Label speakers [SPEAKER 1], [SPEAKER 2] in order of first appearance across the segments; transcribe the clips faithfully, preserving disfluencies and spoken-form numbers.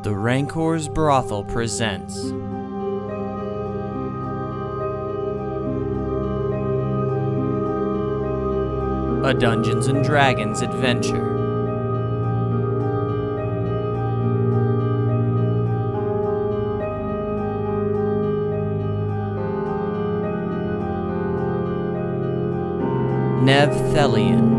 [SPEAKER 1] The Rancor's Brothel presents a Dungeons and Dragons adventure. Nevthelion.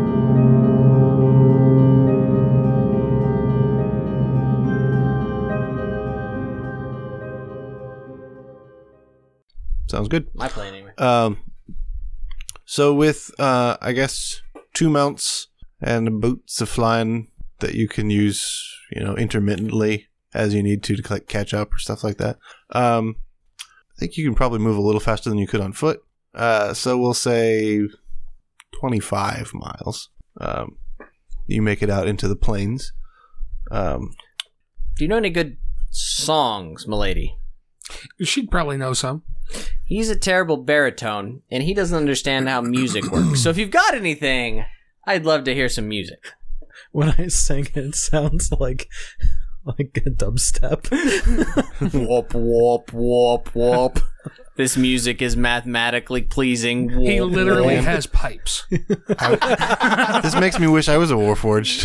[SPEAKER 2] Sounds good.
[SPEAKER 1] My plan anyway.
[SPEAKER 2] Um, so with, uh, I guess, two mounts and boots of flying that you can use, you know, intermittently as you need to to like, catch up or stuff like that. Um, I think you can probably move a little faster than you could on foot. Uh, so we'll say twenty-five miles. Um, you make it out into the plains. Um,
[SPEAKER 1] Do you know any good songs, milady?
[SPEAKER 3] She'd probably know some.
[SPEAKER 1] He's a terrible baritone, and he doesn't understand how music works. So if you've got anything, I'd love to hear some music.
[SPEAKER 4] When I sing, it sounds like like a dubstep.
[SPEAKER 1] Whoop, whoop, whoop, whoop. This music is mathematically pleasing. Whoop,
[SPEAKER 3] He literally
[SPEAKER 1] whoop.
[SPEAKER 3] has pipes.
[SPEAKER 2] I, this makes me wish I was a Warforged.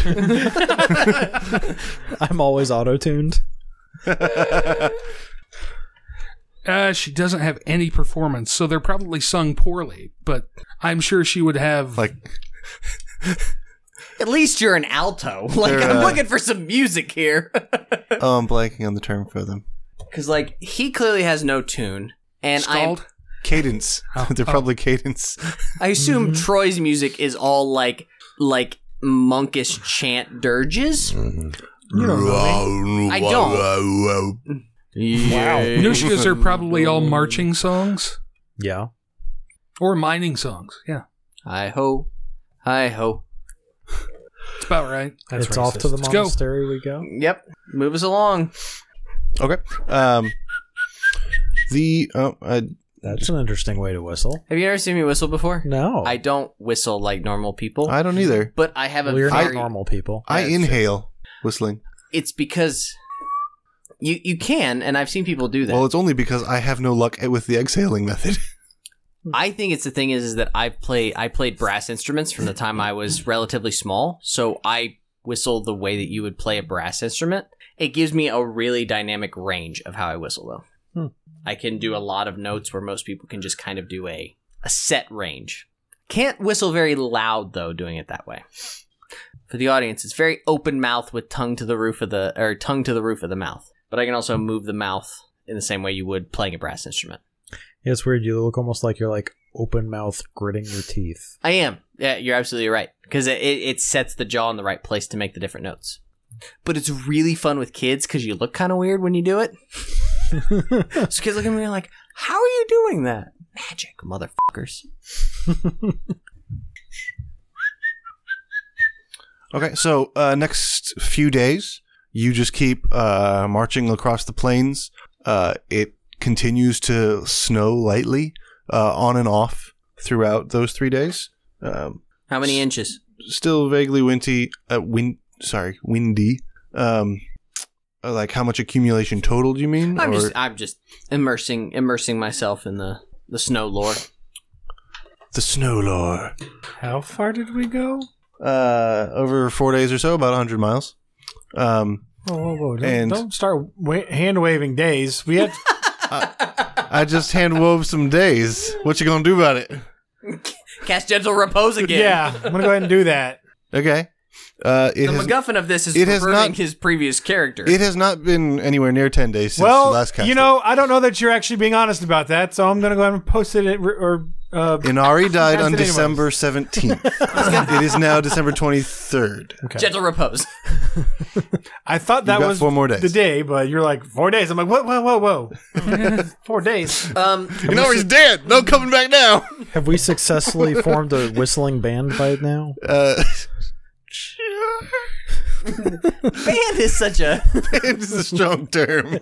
[SPEAKER 4] I'm always auto-tuned.
[SPEAKER 3] Uh, she doesn't have any performance, so they're probably sung poorly, but I'm sure she would have...
[SPEAKER 2] like,
[SPEAKER 1] At least you're an alto. Like,
[SPEAKER 2] They're,
[SPEAKER 1] I'm
[SPEAKER 2] uh,
[SPEAKER 1] looking for some music here.
[SPEAKER 2] oh, I'm blanking on the term for them.
[SPEAKER 1] Because, like, he clearly has no tune. And
[SPEAKER 3] Scald?
[SPEAKER 2] Cadence.
[SPEAKER 3] Oh,
[SPEAKER 2] They're
[SPEAKER 3] oh.
[SPEAKER 2] probably cadence.
[SPEAKER 1] I, I assume
[SPEAKER 4] Mhm.
[SPEAKER 1] Troy's music is all, like, like monkish chant dirges.
[SPEAKER 4] You don't know
[SPEAKER 1] I don't.
[SPEAKER 4] Wow.
[SPEAKER 3] Nushkas are probably all marching songs
[SPEAKER 4] Yeah.
[SPEAKER 3] or mining songs. Yeah,
[SPEAKER 1] Hi-ho. Hi-ho.
[SPEAKER 3] it's about right.
[SPEAKER 5] That's
[SPEAKER 4] it's off to the
[SPEAKER 3] Let's go.
[SPEAKER 4] monastery we go.
[SPEAKER 1] Yep. Move us along.
[SPEAKER 2] Okay. Um, the oh, I,
[SPEAKER 4] That's an interesting way to whistle.
[SPEAKER 1] Have you ever seen me whistle before?
[SPEAKER 4] No.
[SPEAKER 1] I don't whistle like normal people,
[SPEAKER 2] I don't either.
[SPEAKER 1] but I have a
[SPEAKER 4] well, you're
[SPEAKER 1] very...
[SPEAKER 4] not normal people.
[SPEAKER 2] I
[SPEAKER 1] That's true.
[SPEAKER 2] inhale whistling.
[SPEAKER 1] It's because you you can, and I've seen people do that.
[SPEAKER 2] Well, it's only because I have no luck with the exhaling method.
[SPEAKER 1] I think it's the thing is, is that I play I played brass instruments from the time I was relatively small, so I whistle the way that you would play a brass instrument. It gives me a really dynamic range of how I whistle, though.
[SPEAKER 4] Hmm.
[SPEAKER 1] I can do a lot of notes where most people can just kind of do a, a set range. Can't whistle very loud, though, doing it that way. For the audience, it's very open mouth with tongue to the roof of the or tongue to the roof of the mouth. But I can also move the mouth in the same way you would playing a brass instrument.
[SPEAKER 4] Yeah, it's weird. You look almost like you're like open mouth gritting your teeth.
[SPEAKER 1] I am. Yeah, you're absolutely right. Because it, it, it sets the jaw in the right place to make the different notes. But it's really fun with kids because you look kind of weird when you do it. So kids look at me and are like, how are you doing that? Magic, motherfuckers.
[SPEAKER 2] Okay, so uh, next few days, you just keep uh, marching across the plains. Uh, it continues to snow lightly uh, on and off throughout those three days. Um,
[SPEAKER 1] How many inches?
[SPEAKER 2] still vaguely windy. Uh, wind, sorry, windy. Um, uh, like how much accumulation total do you mean?
[SPEAKER 1] I'm
[SPEAKER 2] Or-
[SPEAKER 1] just I'm just immersing immersing myself in the, the snow lore.
[SPEAKER 2] the snow lore.
[SPEAKER 5] How far did we go?
[SPEAKER 2] Uh, over four days or so, about one hundred miles. Um,
[SPEAKER 5] Whoa, whoa, whoa. Don't,
[SPEAKER 2] And-
[SPEAKER 5] don't start wa- hand waving days. We had
[SPEAKER 2] I just hand wove some days. What you gonna do about it?
[SPEAKER 1] Cast Gentle Repose again.
[SPEAKER 5] Yeah, I'm going to go ahead and do that.
[SPEAKER 2] Okay. Uh, it
[SPEAKER 1] The
[SPEAKER 2] has,
[SPEAKER 1] MacGuffin of this is
[SPEAKER 2] it has
[SPEAKER 1] perverting
[SPEAKER 2] not-
[SPEAKER 1] his previous character.
[SPEAKER 2] it has not been anywhere near ten days since the
[SPEAKER 5] Well,
[SPEAKER 2] last cast.
[SPEAKER 5] you know, I don't know that you're actually being honest about that, so I'm going to go ahead and post it at, or uh,
[SPEAKER 2] Inari died
[SPEAKER 5] Cast
[SPEAKER 2] on
[SPEAKER 5] it anyways.
[SPEAKER 2] December seventeenth. It is now December twenty-third.
[SPEAKER 5] okay.
[SPEAKER 1] Gentle Repose.
[SPEAKER 5] I thought that
[SPEAKER 2] got
[SPEAKER 5] was
[SPEAKER 2] four more days.
[SPEAKER 5] the day, but you're like, four days. I'm like, whoa, whoa, whoa, whoa. Four days.
[SPEAKER 1] Um,
[SPEAKER 2] Inari's dead. No coming back now.
[SPEAKER 4] Have we successfully formed a whistling band by now?
[SPEAKER 2] Uh,
[SPEAKER 1] band is such a...
[SPEAKER 2] it's a strong term.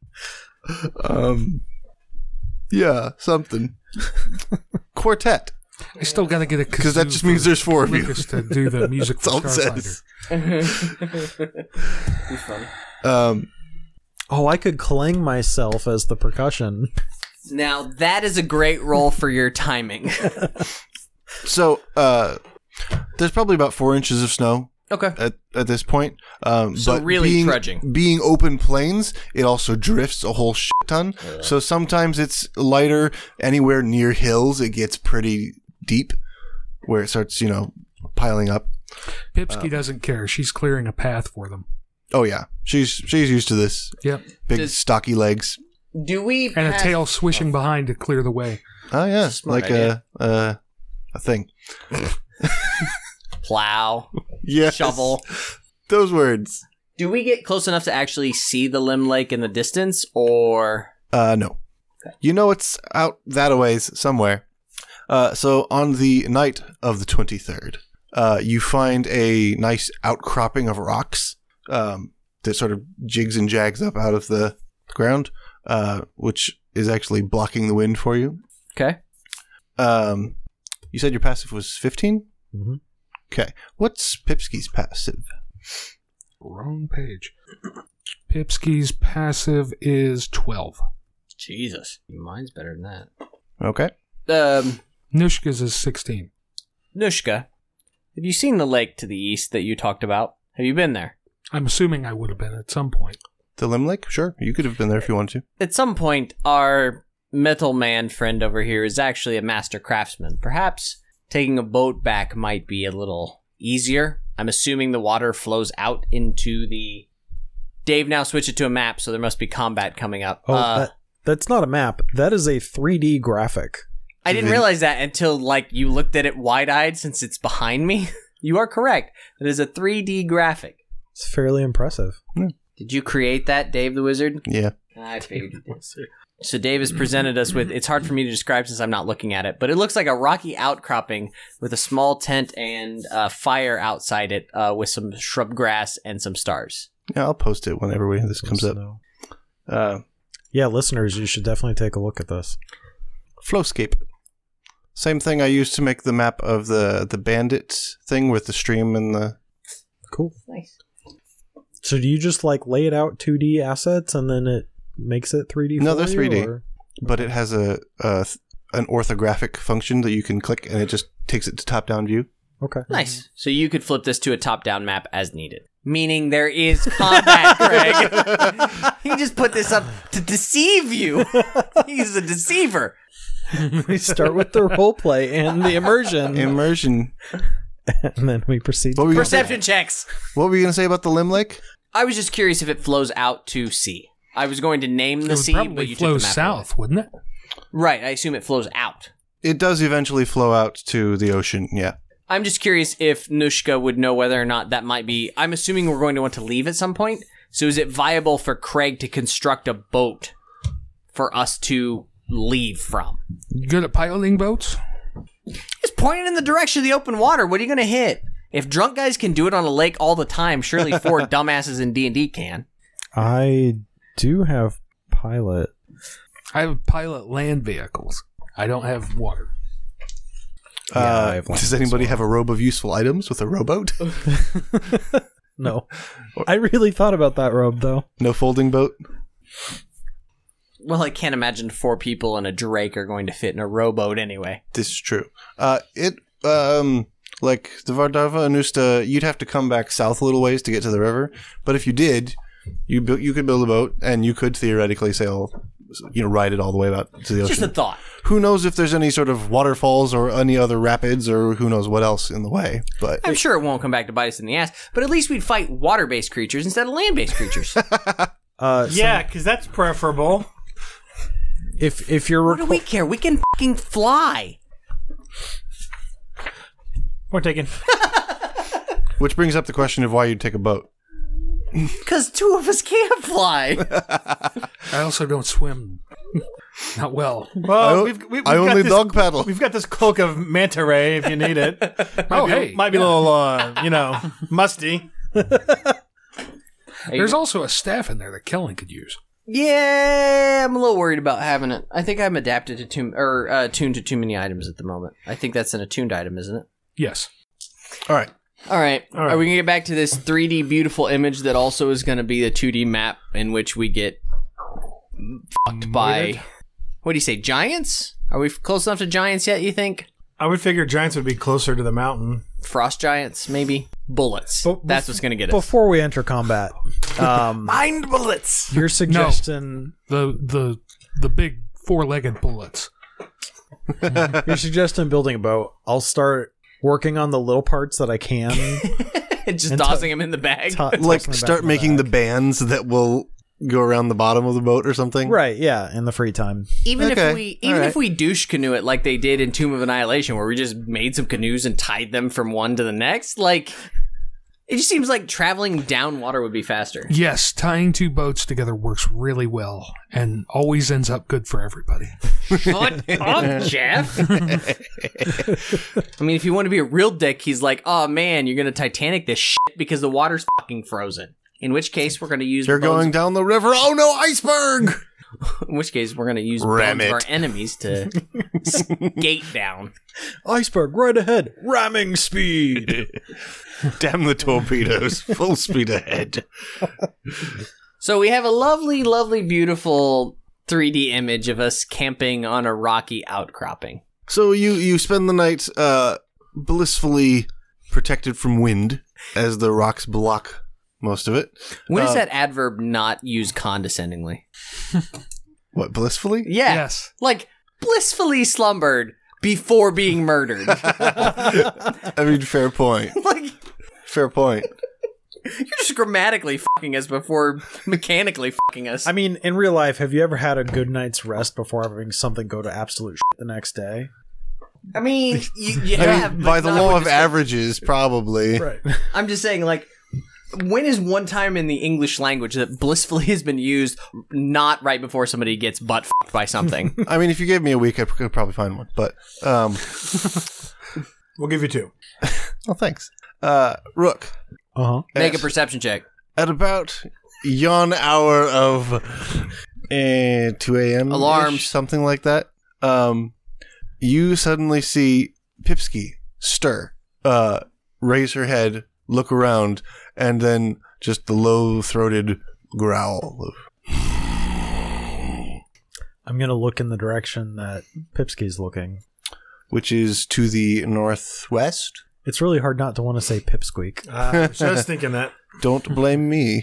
[SPEAKER 2] um, yeah, something. Quartet.
[SPEAKER 3] I still got to get a kazoo
[SPEAKER 2] Because that just means there's four of you.
[SPEAKER 3] Lucas to do the music for
[SPEAKER 2] That's all it
[SPEAKER 3] Starfinder.
[SPEAKER 2] says.
[SPEAKER 1] Be fun.
[SPEAKER 2] Um,
[SPEAKER 4] Oh, I could clang myself as the percussion.
[SPEAKER 1] Now that is a great roll for your timing.
[SPEAKER 2] so, uh, there's probably about four inches of snow
[SPEAKER 1] Okay.
[SPEAKER 2] at, at this point. Um,
[SPEAKER 1] So
[SPEAKER 2] but
[SPEAKER 1] really
[SPEAKER 2] being,
[SPEAKER 1] trudging.
[SPEAKER 2] Being open plains, it also drifts a whole shit ton. So sometimes it's lighter. Anywhere near hills, it gets pretty deep, where it starts, you know, piling up.
[SPEAKER 3] Pipsky doesn't care. She's clearing a path for them.
[SPEAKER 2] Oh yeah, she's she's used to this.
[SPEAKER 3] Yep.
[SPEAKER 2] Big
[SPEAKER 1] Does-
[SPEAKER 2] stocky legs.
[SPEAKER 1] Do we
[SPEAKER 3] And a
[SPEAKER 1] pass-
[SPEAKER 3] tail swishing behind to clear the way.
[SPEAKER 2] Oh yeah,
[SPEAKER 1] Smart
[SPEAKER 2] like
[SPEAKER 1] idea.
[SPEAKER 2] a uh, a thing.
[SPEAKER 1] plow,
[SPEAKER 2] Yeah,
[SPEAKER 1] shovel?
[SPEAKER 2] Those words.
[SPEAKER 1] Do we get close enough to actually see the Limb Lake in the distance, or
[SPEAKER 2] Uh, no. You know it's out that a ways somewhere. Uh, so on the night of the twenty-third, uh, you find a nice outcropping of rocks um, that sort of jigs and jags up out of the ground, uh, which is actually blocking the wind for you.
[SPEAKER 1] okay?
[SPEAKER 2] Um, you said your passive was fifteen?
[SPEAKER 4] Mm-hmm.
[SPEAKER 2] Okay. What's Pipsky's passive?
[SPEAKER 3] Wrong page. Pipsky's passive is twelve.
[SPEAKER 1] Jesus, mine's better than that.
[SPEAKER 2] Okay.
[SPEAKER 1] Um,
[SPEAKER 3] Nushka's is sixteen.
[SPEAKER 1] Nushka, have you seen the lake to the east that you talked about? Have you been there?
[SPEAKER 3] I'm assuming I would have been at some point.
[SPEAKER 2] The Limb Lake? Sure. You could have been there if you wanted to.
[SPEAKER 1] At some point, our metal man friend over here is actually a master craftsman. Perhaps taking a boat back might be a little easier. I'm assuming the water flows out into the... Dave now switched it to a map, so there must be combat coming up.
[SPEAKER 4] Oh,
[SPEAKER 1] Uh,
[SPEAKER 4] that, that's not a map. That is a three D graphic.
[SPEAKER 1] I didn't realize that until, like, you looked at it wide-eyed since it's behind me. You are correct. It is a three D graphic.
[SPEAKER 4] It's fairly impressive.
[SPEAKER 1] Did you create that, Dave the Wizard?
[SPEAKER 2] Yeah.
[SPEAKER 1] I figured you did. So Dave has presented us with, it's hard for me to describe since I'm not looking at it, but it looks like a rocky outcropping with a small tent and uh, fire outside it uh, with some shrub grass and some stars.
[SPEAKER 2] Yeah, I'll post it whenever we, this comes up.
[SPEAKER 4] So-
[SPEAKER 2] Uh,
[SPEAKER 4] Yeah, listeners, you should definitely take a look at this.
[SPEAKER 2] Flowscape. Same thing I used to make the map of the, the bandit thing with the stream and the...
[SPEAKER 4] Cool.
[SPEAKER 1] Nice.
[SPEAKER 4] So do you just like lay it out two D assets and then it makes it three D?
[SPEAKER 2] No,
[SPEAKER 4] for
[SPEAKER 2] they're
[SPEAKER 4] you,
[SPEAKER 2] three D.
[SPEAKER 4] or-
[SPEAKER 2] But it has a, a an orthographic function that you can click and it just takes it to top-down view.
[SPEAKER 4] Okay.
[SPEAKER 1] Nice. So you could flip this to a top-down map as needed. Meaning there is combat, Craig. He just put this up to deceive you. He's a deceiver.
[SPEAKER 4] We start with the roleplay and the immersion,
[SPEAKER 2] Immersion.
[SPEAKER 4] and then we proceed.
[SPEAKER 2] What were, you gonna say,
[SPEAKER 1] Perception checks.
[SPEAKER 2] what were you going to say about the Limb Lake?
[SPEAKER 1] I was just curious if it flows out to sea. I was going to name
[SPEAKER 3] It
[SPEAKER 1] the
[SPEAKER 3] would
[SPEAKER 1] sea,
[SPEAKER 3] probably
[SPEAKER 1] but you
[SPEAKER 3] flow
[SPEAKER 1] took the map
[SPEAKER 3] south, wouldn't it?
[SPEAKER 1] away. Right, I assume it flows out.
[SPEAKER 2] It does eventually flow out to the ocean, yeah.
[SPEAKER 1] I'm just curious if Nushka would know whether or not that might be... I'm assuming we're going to want to leave at some point. So is it viable for Craig to construct a boat for us to leave from?
[SPEAKER 3] You good at piloting boats?
[SPEAKER 1] Just point it in the direction of the open water. What are you going to hit? If drunk guys can do it on a lake all the time, surely four dumbasses in D and D can.
[SPEAKER 4] I do have pilot.
[SPEAKER 3] I have pilot land vehicles. I don't have water.
[SPEAKER 4] Yeah, I
[SPEAKER 2] Uh,
[SPEAKER 4] have one
[SPEAKER 2] does
[SPEAKER 4] as
[SPEAKER 2] anybody
[SPEAKER 4] well.
[SPEAKER 2] have a robe of useful items with a rowboat?
[SPEAKER 4] No, I really thought about that robe though.
[SPEAKER 2] No folding boat?
[SPEAKER 1] Well, I can't imagine four people and a drake are going to fit in a rowboat anyway.
[SPEAKER 2] This is true. Uh, it, um, like the Vardava and Usta, you'd have to come back south a little ways to get to the river. But if you did, you bu- you could build a boat and you could theoretically sail, you know, ride it all the way out to the
[SPEAKER 1] Just a
[SPEAKER 2] ocean.
[SPEAKER 1] thought.
[SPEAKER 2] Who knows if there's any sort of waterfalls or any other rapids or who knows what else in the way. But
[SPEAKER 1] I'm sure it won't come back to bite us in the ass, but at least we'd fight water-based creatures instead of land-based creatures.
[SPEAKER 4] Uh, so
[SPEAKER 5] Yeah, because that's preferable.
[SPEAKER 4] if if you're
[SPEAKER 1] What do
[SPEAKER 4] reco-
[SPEAKER 1] we care? We can fucking fly.
[SPEAKER 5] We're taking.
[SPEAKER 2] which brings up the question of why you'd take a boat.
[SPEAKER 1] Because two of us can't fly.
[SPEAKER 3] I also don't swim. Not well.
[SPEAKER 5] Well,
[SPEAKER 2] I, o-
[SPEAKER 5] we've, we, we've
[SPEAKER 2] I
[SPEAKER 5] got
[SPEAKER 2] only
[SPEAKER 5] this,
[SPEAKER 2] dog paddle.
[SPEAKER 5] We've got this cloak of manta ray if you need it. Might
[SPEAKER 3] Oh,
[SPEAKER 5] be,
[SPEAKER 3] hey.
[SPEAKER 5] might be a little, uh, you know, musty.
[SPEAKER 3] There's also a staff in there that Kellen could use.
[SPEAKER 1] Yeah, I'm a little worried about having it. I think I'm adapted to too or uh, tuned to too many items at the moment. I think that's an attuned item, isn't it?
[SPEAKER 3] Yes.
[SPEAKER 2] All right.
[SPEAKER 1] All right.
[SPEAKER 5] All right.
[SPEAKER 1] Are we gonna get back to this three D beautiful image that also is gonna be a two D map in which we get fucked by what do you say, giants? Are we close enough to giants yet? You think
[SPEAKER 5] I would figure giants would be closer to the mountain.
[SPEAKER 1] frost giants? Maybe bullets.
[SPEAKER 4] But
[SPEAKER 1] That's
[SPEAKER 4] bef-
[SPEAKER 1] what's gonna get us.
[SPEAKER 4] Before we enter combat, um,
[SPEAKER 5] Mind bullets.
[SPEAKER 4] your suggestion,
[SPEAKER 3] The the the big four-legged bullets.
[SPEAKER 4] you're suggesting building a boat. I'll start working on the little parts that I can.
[SPEAKER 1] Just
[SPEAKER 4] and
[SPEAKER 1] tossing
[SPEAKER 4] to-
[SPEAKER 1] them in the bag.
[SPEAKER 4] to-
[SPEAKER 2] Like,
[SPEAKER 4] tossing them back
[SPEAKER 2] start
[SPEAKER 4] in
[SPEAKER 2] making the
[SPEAKER 4] bag.
[SPEAKER 2] bands that will go around the bottom of the boat or something.
[SPEAKER 4] Right, yeah, in the free time.
[SPEAKER 1] Even
[SPEAKER 2] Okay,
[SPEAKER 1] if we
[SPEAKER 2] all
[SPEAKER 1] even
[SPEAKER 2] right.
[SPEAKER 1] if we douche canoe it like they did in Tomb of Annihilation, where we just made some canoes and tied them from one to the next, like it just seems like traveling down water would be faster.
[SPEAKER 3] Yes, tying two boats together works really well and always ends up good for everybody.
[SPEAKER 1] Shut up, Jeff. I mean, if you want to be a real dick, he's like, "Oh man, you're gonna Titanic this shit because the water's fucking frozen." In which case, we're gonna use
[SPEAKER 2] They're
[SPEAKER 1] the bones-
[SPEAKER 2] going down the river. Oh no, iceberg!
[SPEAKER 1] In which case, we're gonna use
[SPEAKER 2] Ram
[SPEAKER 1] bones of
[SPEAKER 2] it.
[SPEAKER 1] our enemies to skate down.
[SPEAKER 4] Iceberg right ahead, ramming speed.
[SPEAKER 2] Damn the torpedoes. Full speed ahead.
[SPEAKER 1] So we have a lovely, lovely, beautiful three D image of us camping on a rocky outcropping.
[SPEAKER 2] So you, you spend the night uh, blissfully protected from wind as the rocks block most of it.
[SPEAKER 1] When is
[SPEAKER 2] Uh,
[SPEAKER 1] that adverb not used condescendingly?
[SPEAKER 2] What, blissfully?
[SPEAKER 1] Yeah.
[SPEAKER 3] Yes.
[SPEAKER 1] Like, blissfully slumbered before being murdered.
[SPEAKER 2] I mean, fair point.
[SPEAKER 1] Like,
[SPEAKER 2] Fair point.
[SPEAKER 1] you're just grammatically fucking us before mechanically fucking us.
[SPEAKER 4] I mean, in real life, have you ever had a good night's rest before having something go to absolute shit the next day?
[SPEAKER 1] I mean, you, you
[SPEAKER 2] I mean,
[SPEAKER 1] have, but
[SPEAKER 2] by the
[SPEAKER 1] not
[SPEAKER 2] law
[SPEAKER 1] with
[SPEAKER 2] of
[SPEAKER 1] this-
[SPEAKER 2] averages, probably.
[SPEAKER 4] Right.
[SPEAKER 1] I'm just saying, like, when is one time in the English language that blissfully has been used not right before somebody gets butt fucked by something?
[SPEAKER 2] I mean, if you gave me a week, I could probably find one. But, um,
[SPEAKER 5] We'll give you two.
[SPEAKER 2] well, thanks. Uh, Rook,
[SPEAKER 4] Uh huh.
[SPEAKER 1] Make a
[SPEAKER 2] at,
[SPEAKER 1] perception check.
[SPEAKER 2] at about yon hour of uh, two a.m.
[SPEAKER 1] Alarms.
[SPEAKER 2] something like that, um, you suddenly see Pipsky stir, uh, raise her head, look around, and then just the low-throated growl of
[SPEAKER 4] I'm gonna look in the direction that Pipsky's looking.
[SPEAKER 2] which is to the northwest.
[SPEAKER 4] It's really hard not to want to say Pipsqueak.
[SPEAKER 5] Uh, I was just thinking that.
[SPEAKER 2] Don't blame me.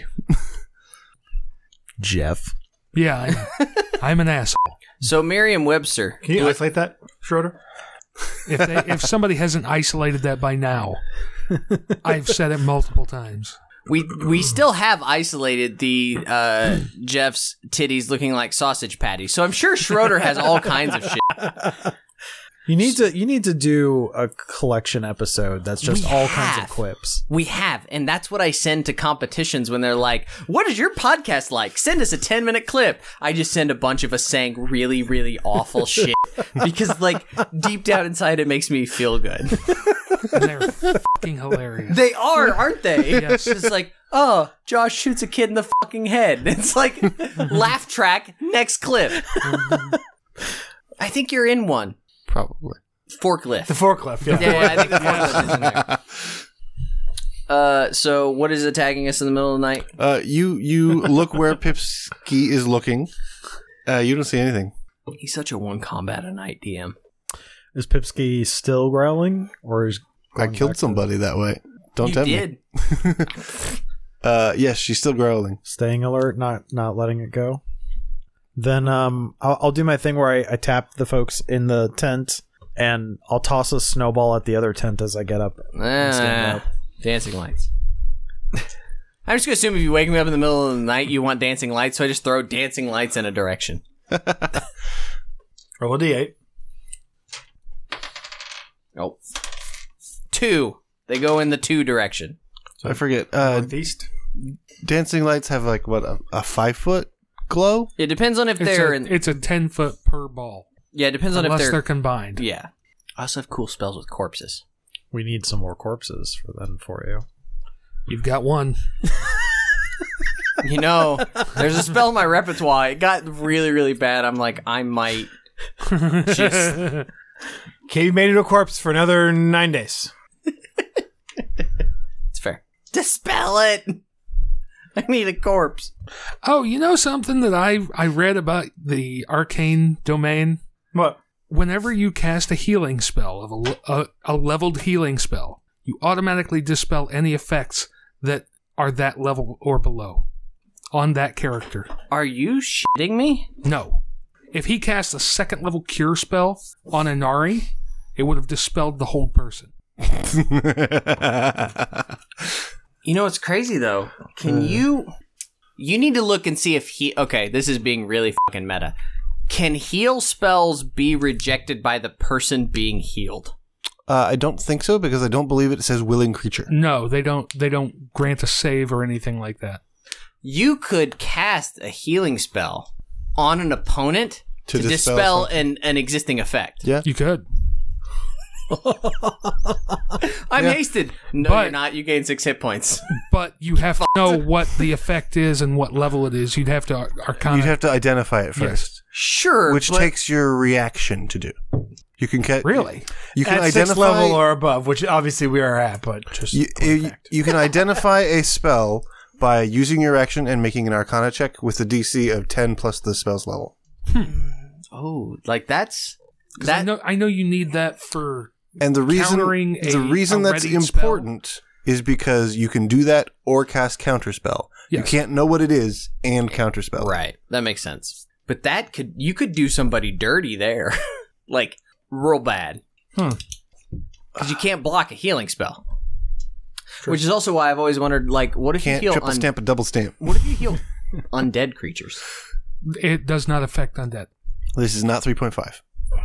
[SPEAKER 4] Jeff.
[SPEAKER 3] Yeah, I'm, I'm an asshole.
[SPEAKER 1] So Merriam-Webster.
[SPEAKER 5] Can you isolate that, Schroeder?
[SPEAKER 3] If they, if somebody hasn't isolated that by now, I've said it multiple times.
[SPEAKER 1] We we still have isolated the uh, Jeff's titties looking like sausage patties, so I'm sure Schroeder has all kinds of shit.
[SPEAKER 4] You need to you need to do a collection episode that's just
[SPEAKER 1] We
[SPEAKER 4] all kinds
[SPEAKER 1] have.
[SPEAKER 4] of quips.
[SPEAKER 1] We have, and that's what I send to competitions when they're like, "What is your podcast like? Send us a ten minute clip." I just send a bunch of us saying really, really awful shit because, like, deep down inside, it makes me feel good.
[SPEAKER 3] And they're fucking hilarious.
[SPEAKER 1] They are, aren't they?
[SPEAKER 3] Yes.
[SPEAKER 1] It's like, oh, Josh shoots a kid in the fucking head. It's like, laugh track, next clip. I think you're in one.
[SPEAKER 2] Probably.
[SPEAKER 1] Forklift.
[SPEAKER 5] The forklift, yeah.
[SPEAKER 1] Yeah, I think the forklift is in there. Uh, so what is attacking us in the middle of the night?
[SPEAKER 2] Uh, you you look where Pipsky is looking. Uh, you don't see anything.
[SPEAKER 1] He's such a one combat a night D M.
[SPEAKER 4] Is Pipsky still growling, or is
[SPEAKER 2] I
[SPEAKER 4] going back
[SPEAKER 2] killed
[SPEAKER 4] to
[SPEAKER 2] somebody that way. Don't
[SPEAKER 1] you
[SPEAKER 2] tempt
[SPEAKER 1] did.
[SPEAKER 2] me. Uh, yes, she's still growling.
[SPEAKER 4] staying alert, not not letting it go? Then um, I'll, I'll do my thing where I, I tap the folks in the tent, and I'll toss a snowball at the other tent as I get up. and stand
[SPEAKER 1] Ah,
[SPEAKER 4] up.
[SPEAKER 1] dancing lights. I'm just gonna assume if you wake me up in the middle of the night, you want dancing lights, so I just throw dancing lights in a direction.
[SPEAKER 5] Roll a d eight.
[SPEAKER 1] Oh, two. They go in the two direction.
[SPEAKER 2] I forget. Uh,
[SPEAKER 5] Northeast.
[SPEAKER 2] dancing lights have like what a, a five foot glow.
[SPEAKER 1] It depends on if
[SPEAKER 3] It's
[SPEAKER 1] they're
[SPEAKER 3] a,
[SPEAKER 1] in.
[SPEAKER 3] it's a ten foot per ball,
[SPEAKER 1] Yeah, it depends on if
[SPEAKER 3] unless
[SPEAKER 1] they're.
[SPEAKER 3] they're combined.
[SPEAKER 1] Yeah. I also have cool spells with corpses.
[SPEAKER 4] We need some more corpses for them for you.
[SPEAKER 3] You've got one.
[SPEAKER 1] You know, there's a spell in my repertoire. It got really, really bad. I'm like, I might just...
[SPEAKER 5] Katie made it a corpse for another nine days.
[SPEAKER 1] It's fair. Dispel it! I need a corpse.
[SPEAKER 3] Oh, you know something that I, I read about the arcane domain?
[SPEAKER 5] What?
[SPEAKER 3] Whenever you cast a healing spell, of a, le- a, a leveled healing spell, you automatically dispel any effects that are that level or below on that character.
[SPEAKER 1] Are you shitting me?
[SPEAKER 3] No. If he cast a second level cure spell on Inari, it would have dispelled the whole person.
[SPEAKER 1] You know what's crazy though? Can you... You need to look and see if he... Okay, this is being really fucking meta. Can heal spells be rejected by the person being healed?
[SPEAKER 2] Uh, I don't think so because I don't believe it says willing creature.
[SPEAKER 3] No, they don't they don't grant a save or anything like that.
[SPEAKER 1] You could cast a healing spell on an opponent
[SPEAKER 2] To
[SPEAKER 1] to,
[SPEAKER 2] dispel
[SPEAKER 1] dispel,
[SPEAKER 2] something.
[SPEAKER 1] an, an existing effect.
[SPEAKER 2] Yeah.
[SPEAKER 3] You could.
[SPEAKER 1] I'm
[SPEAKER 2] Yeah.
[SPEAKER 1] hasted. No,
[SPEAKER 3] But-
[SPEAKER 1] you're not. You gain six hit points.
[SPEAKER 3] But you have to know what the effect is and what level it is. You'd have to ar- arcana.
[SPEAKER 2] You'd have to identify it first,
[SPEAKER 1] Sure,
[SPEAKER 2] which
[SPEAKER 1] but
[SPEAKER 2] takes your reaction to do. You can ca-
[SPEAKER 3] Really?
[SPEAKER 2] You can
[SPEAKER 5] At
[SPEAKER 2] identify
[SPEAKER 5] sixth level or above, which obviously we are at, but just
[SPEAKER 2] you,
[SPEAKER 5] for
[SPEAKER 2] you,
[SPEAKER 5] fact.
[SPEAKER 2] you can identify a spell by using your action and making an Arcana check with a D C of ten plus the spell's level.
[SPEAKER 1] oh, like that's
[SPEAKER 3] 'Cause I
[SPEAKER 1] that.
[SPEAKER 3] know I know you need that for
[SPEAKER 2] And the reason
[SPEAKER 3] Countering a-
[SPEAKER 2] the reason
[SPEAKER 3] a
[SPEAKER 2] that's
[SPEAKER 3] readied spell.
[SPEAKER 2] important is because you can do that or cast counterspell. You
[SPEAKER 3] Yes.
[SPEAKER 2] can't know what it is and counterspell. it.
[SPEAKER 1] Right, that makes sense. But that could you could do somebody dirty there, like real bad,
[SPEAKER 3] Huh.
[SPEAKER 1] because you can't block a healing spell. Which is also why I've always wondered, like, what if
[SPEAKER 2] Can't
[SPEAKER 1] you heal
[SPEAKER 2] triple
[SPEAKER 1] un-
[SPEAKER 2] stamp a double stamp.
[SPEAKER 1] what if you heal undead creatures?
[SPEAKER 3] it does not affect undead.
[SPEAKER 2] This is not three point five.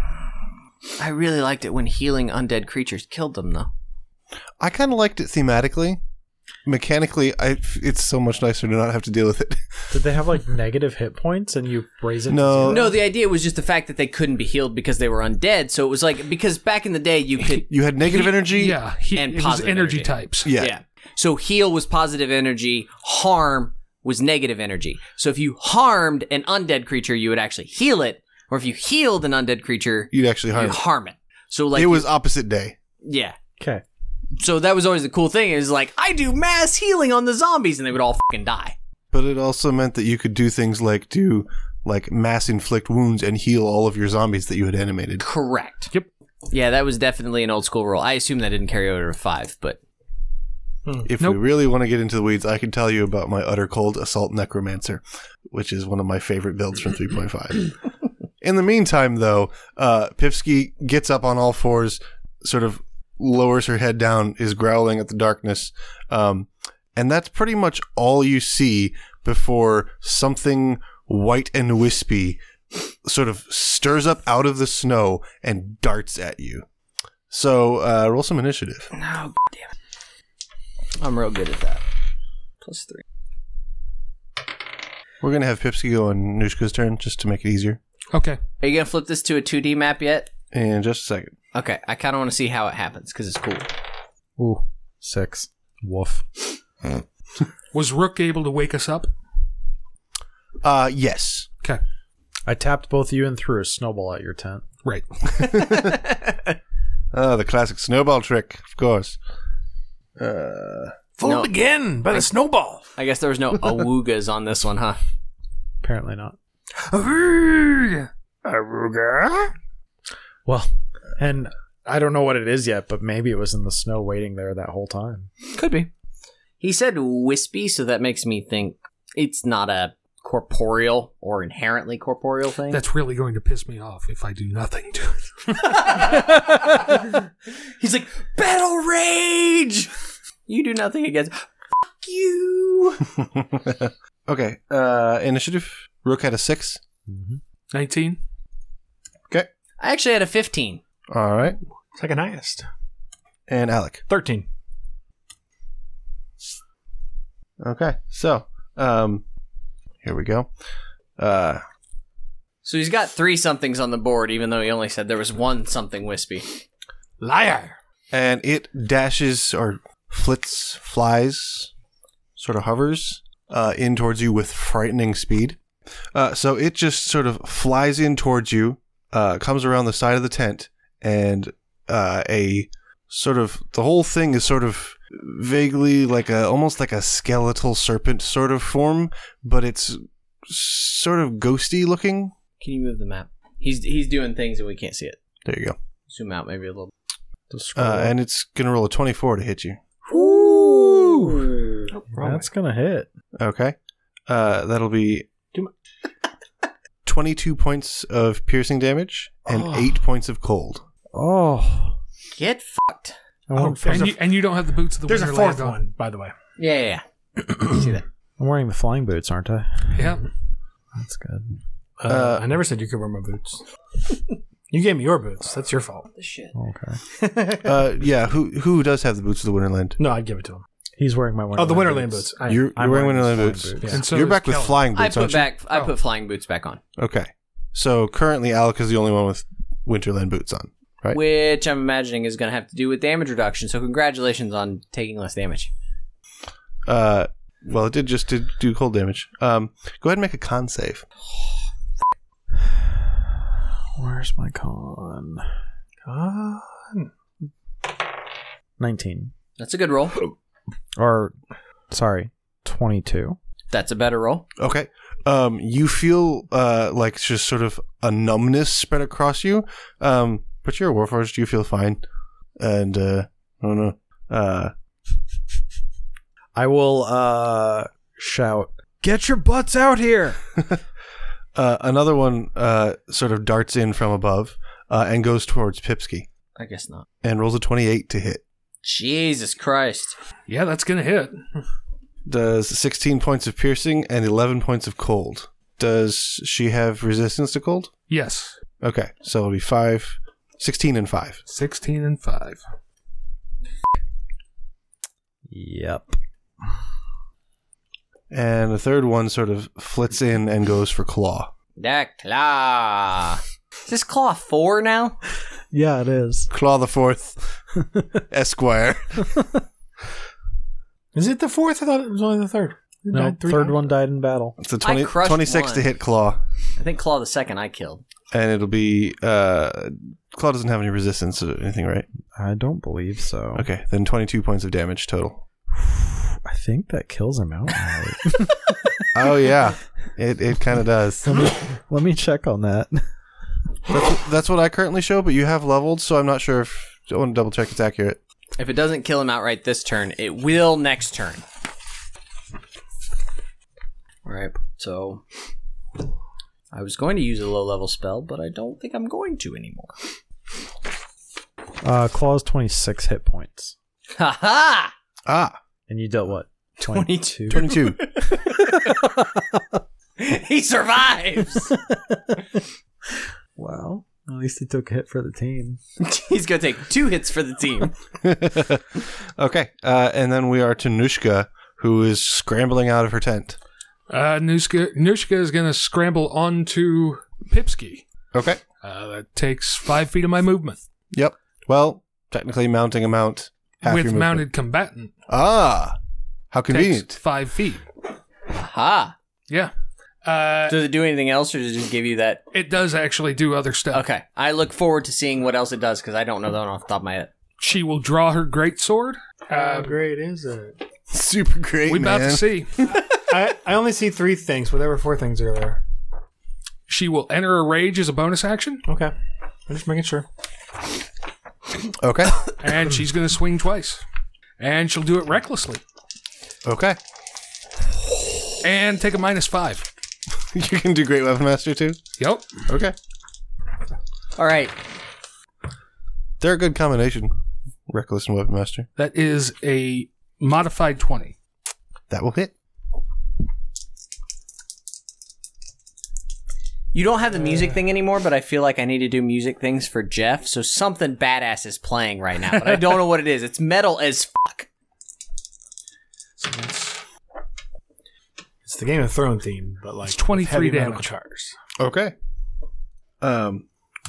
[SPEAKER 1] I really liked it when healing undead creatures killed them, though.
[SPEAKER 2] I kind of liked it thematically. Mechanically, I, it's so much nicer to not have to deal with it.
[SPEAKER 4] Did they have like negative hit points and you raise it?
[SPEAKER 2] No.
[SPEAKER 4] To zero?
[SPEAKER 1] No, the idea was just the fact that they couldn't be healed because they were undead. So it was like, because back in the day, you could.
[SPEAKER 2] You had negative energy.
[SPEAKER 3] Yeah, he,
[SPEAKER 1] And
[SPEAKER 3] it was
[SPEAKER 1] positive
[SPEAKER 3] energy,
[SPEAKER 1] energy.
[SPEAKER 3] types.
[SPEAKER 2] Yeah.
[SPEAKER 1] So heal was positive energy, harm was negative energy. So if you harmed an undead creature, you would actually heal it. Or if you healed an undead creature,
[SPEAKER 2] You'd actually harm
[SPEAKER 1] you
[SPEAKER 2] it.
[SPEAKER 1] harm it. So like
[SPEAKER 2] it was opposite day.
[SPEAKER 1] yeah.
[SPEAKER 4] Okay.
[SPEAKER 1] So that was always the cool thing is like, I do mass healing on the zombies and they would all fucking die.
[SPEAKER 2] But it also meant that you could do things like do like mass inflict wounds and heal all of your zombies that you had animated.
[SPEAKER 1] Correct.
[SPEAKER 3] Yep.
[SPEAKER 1] Yeah, that was definitely an old school rule. I assume that didn't carry over to five, but
[SPEAKER 2] If
[SPEAKER 3] Nope.
[SPEAKER 2] we really want to get into the weeds, I can tell you about my Utter Cold Assault Necromancer, which is one of my favorite builds from three point five. In the meantime, though, uh, Pipsky gets up on all fours, sort of lowers her head down, is growling at the darkness, um, and that's pretty much all you see before something white and wispy sort of stirs up out of the snow and darts at you. So, uh, roll some initiative.
[SPEAKER 1] no, God damn it. I'm real good at that. Plus three.
[SPEAKER 2] We're going to have Pipsky go on Nushka's turn just to make it easier.
[SPEAKER 3] Okay.
[SPEAKER 1] Are you gonna flip this to a two D map yet?
[SPEAKER 2] In just a second.
[SPEAKER 1] Okay, I kind of want to see how it happens because it's cool.
[SPEAKER 4] Ooh, six. Woof.
[SPEAKER 3] Was Rook able to wake us up?
[SPEAKER 2] Uh, yes.
[SPEAKER 3] Okay.
[SPEAKER 4] I tapped both you and threw a snowball at your tent.
[SPEAKER 3] Right.
[SPEAKER 2] Oh, the classic snowball trick, of course. Uh,
[SPEAKER 5] Fooled
[SPEAKER 1] No.
[SPEAKER 5] again by the snowball.
[SPEAKER 1] I guess there was no awoogas on this one, huh?
[SPEAKER 4] Apparently not.
[SPEAKER 5] Aruga.
[SPEAKER 4] Well, and I don't know what it is yet, but maybe it was in the snow waiting there that whole time.
[SPEAKER 1] Could be. He said wispy, so that makes me think it's not a corporeal or inherently corporeal thing.
[SPEAKER 3] That's really going to piss me off if I do nothing to it.
[SPEAKER 1] He's like, battle rage! You do nothing against. Fuck you!
[SPEAKER 2] okay, uh, initiative. Rook had a six.
[SPEAKER 4] Mm-hmm.
[SPEAKER 3] nineteen?
[SPEAKER 2] Okay.
[SPEAKER 1] I actually had a fifteen.
[SPEAKER 2] All right.
[SPEAKER 5] Second highest.
[SPEAKER 2] And Alec.
[SPEAKER 5] thirteen.
[SPEAKER 2] Okay, so, um, here we go. Uh,
[SPEAKER 1] So he's got three somethings on the board, even though he only said there was one something wispy.
[SPEAKER 5] Liar.
[SPEAKER 2] and it dashes or flits, flies, sort of hovers uh, in towards you with frightening speed. Uh, so it just sort of flies in towards you, uh, comes around the side of the tent, and uh, a sort of the whole thing is sort of vaguely like a almost like a skeletal serpent sort of form, but it's sort of ghosty looking.
[SPEAKER 1] Can you move the map? He's he's doing things and we can't see it.
[SPEAKER 2] There you go.
[SPEAKER 1] Zoom out maybe a little.
[SPEAKER 2] Uh, and it's gonna roll a twenty-four to hit you.
[SPEAKER 5] Ooh.
[SPEAKER 4] That's gonna hit.
[SPEAKER 2] Okay. Uh, that'll be twenty-two points of piercing damage and
[SPEAKER 5] Oh.
[SPEAKER 2] eight points of cold.
[SPEAKER 4] Oh,
[SPEAKER 1] Get fucked.
[SPEAKER 4] I
[SPEAKER 5] Oh,
[SPEAKER 4] want-
[SPEAKER 5] there's
[SPEAKER 3] And
[SPEAKER 5] a,
[SPEAKER 3] you, and you don't have the boots of the
[SPEAKER 5] there's a
[SPEAKER 3] Winterland
[SPEAKER 5] fourth
[SPEAKER 3] on.
[SPEAKER 5] one, by the way.
[SPEAKER 1] Yeah, yeah, yeah. See that?
[SPEAKER 4] I'm wearing the flying boots, aren't I?
[SPEAKER 3] Yeah.
[SPEAKER 4] That's good.
[SPEAKER 5] Uh,
[SPEAKER 2] Uh,
[SPEAKER 5] I never said you could wear my boots. You gave me your boots. That's your fault.
[SPEAKER 1] The shit.
[SPEAKER 4] Okay.
[SPEAKER 2] Uh, yeah. Who who does have the boots of the Winterland?
[SPEAKER 5] No, I'd give it to him.
[SPEAKER 4] He's wearing my
[SPEAKER 5] Oh, the Winterland boots. I,
[SPEAKER 2] You're, you're
[SPEAKER 4] I'm
[SPEAKER 2] wearing
[SPEAKER 4] wearing
[SPEAKER 2] Winterland
[SPEAKER 4] his flying
[SPEAKER 2] boots.
[SPEAKER 4] boots.
[SPEAKER 3] And so
[SPEAKER 2] You're
[SPEAKER 3] is
[SPEAKER 2] back with
[SPEAKER 3] Kellen.
[SPEAKER 2] flying
[SPEAKER 1] I
[SPEAKER 2] boots,
[SPEAKER 1] put
[SPEAKER 2] aren't you?
[SPEAKER 1] back. I
[SPEAKER 3] Oh.
[SPEAKER 1] put flying boots back on,
[SPEAKER 2] Okay. So currently, Alec is the only one with Winterland boots on. Right.
[SPEAKER 1] which I'm imagining is going to have to do with damage reduction. So congratulations on taking less damage.
[SPEAKER 2] Uh, well, it did just did do cold damage. Um, go ahead and make a con save.
[SPEAKER 4] Where's my con?
[SPEAKER 5] Ah,
[SPEAKER 4] nineteen.
[SPEAKER 1] That's a good roll.
[SPEAKER 4] Or, sorry, twenty-two.
[SPEAKER 1] That's a better roll.
[SPEAKER 2] Okay. Um, you feel uh like just sort of a numbness spread across you. Um, but you're a Warforged. You feel fine. And uh, I don't know. Uh,
[SPEAKER 4] I will uh shout, "Get your butts out here!"
[SPEAKER 2] uh, another one uh sort of darts in from above uh, and goes towards Pipsky
[SPEAKER 1] I guess not.
[SPEAKER 2] and rolls a twenty-eight to hit.
[SPEAKER 1] Jesus Christ.
[SPEAKER 3] Yeah, that's going to hit.
[SPEAKER 2] Does sixteen points of piercing and eleven points of cold. Does she have resistance to cold?
[SPEAKER 3] Yes.
[SPEAKER 2] Okay, so it'll be five, sixteen and five.
[SPEAKER 3] sixteen and five.
[SPEAKER 4] Yep.
[SPEAKER 2] And the third one sort of flits in and goes for claw.
[SPEAKER 1] Da claw. Is this claw four now?
[SPEAKER 4] Yeah, it is.
[SPEAKER 2] Claw the fourth, Esquire.
[SPEAKER 5] is it the fourth? I thought it was only the third. It
[SPEAKER 4] No,
[SPEAKER 5] died three
[SPEAKER 4] third
[SPEAKER 5] times.
[SPEAKER 4] one died in battle.
[SPEAKER 2] It's a twenty,
[SPEAKER 1] crushed
[SPEAKER 2] twenty-six
[SPEAKER 1] one.
[SPEAKER 2] to hit claw.
[SPEAKER 1] I think claw the second I killed.
[SPEAKER 2] And it'll be, uh, claw doesn't have any resistance or anything, right?
[SPEAKER 4] I don't believe so.
[SPEAKER 2] Okay, then twenty-two points of damage total.
[SPEAKER 4] I think that kills him outright.
[SPEAKER 2] Oh, yeah. It it kind of does.
[SPEAKER 4] let, me, let me check on that.
[SPEAKER 2] That's, that's what I currently show, but you have leveled, so I'm not sure if... I want to double check it's accurate.
[SPEAKER 1] If it doesn't kill him outright this turn, it will next turn. Alright, so... I was going to use a low-level spell, but I don't think I'm going to anymore.
[SPEAKER 4] Uh, Claw's twenty-six hit points.
[SPEAKER 1] Ha ha!
[SPEAKER 2] Ah,
[SPEAKER 4] And you dealt what?
[SPEAKER 1] twenty-two.
[SPEAKER 2] twenty-two.
[SPEAKER 1] He survives!
[SPEAKER 4] Wow. At least he took a hit for the team.
[SPEAKER 1] He's going to take two hits for the team.
[SPEAKER 2] Okay, uh, and then we are to Nushka, who is scrambling out of her tent.
[SPEAKER 3] Uh, Nushka, Nushka is going to scramble onto Pipsky.
[SPEAKER 2] Okay.
[SPEAKER 3] Uh, that takes five feet of my movement.
[SPEAKER 2] Yep. Well, technically mounting a mount. Half
[SPEAKER 3] With
[SPEAKER 2] your movement.
[SPEAKER 3] mounted combatant.
[SPEAKER 2] Ah, how convenient.
[SPEAKER 3] Takes five feet.
[SPEAKER 1] Aha!
[SPEAKER 3] Yeah. Uh,
[SPEAKER 1] Does it do anything else, or does it just give you that?
[SPEAKER 3] it does actually do other stuff.
[SPEAKER 1] Okay. I look forward to seeing what else it does, because I don't know that one off the top of my head.
[SPEAKER 3] She will draw her greatsword.
[SPEAKER 5] How
[SPEAKER 3] Uh,
[SPEAKER 5] great is it?
[SPEAKER 2] Super great,
[SPEAKER 3] we about
[SPEAKER 2] man.
[SPEAKER 3] to see.
[SPEAKER 5] I, I only see three things, but there were four things earlier.
[SPEAKER 3] She will enter a rage as a bonus action,
[SPEAKER 5] Okay. I'm just making sure.
[SPEAKER 2] Okay.
[SPEAKER 3] and she's going to swing twice. And she'll do it recklessly.
[SPEAKER 2] Okay.
[SPEAKER 3] And take a minus five.
[SPEAKER 2] You can do Great Weapon Master too?
[SPEAKER 3] Yep.
[SPEAKER 2] Okay.
[SPEAKER 1] All right.
[SPEAKER 2] They're a good combination. Reckless and Weapon Master.
[SPEAKER 3] That is a modified twenty.
[SPEAKER 2] That will hit.
[SPEAKER 1] You don't have the music thing anymore, but I feel like I need to do music things for Jeff, so something badass is playing right now, but I don't know what it is. It's metal as fuck.
[SPEAKER 3] So that's
[SPEAKER 5] It's the Game of Thrones theme, but like
[SPEAKER 3] It's twenty-three
[SPEAKER 5] heavy metal
[SPEAKER 3] damage.
[SPEAKER 5] guitars.
[SPEAKER 2] Okay. Um,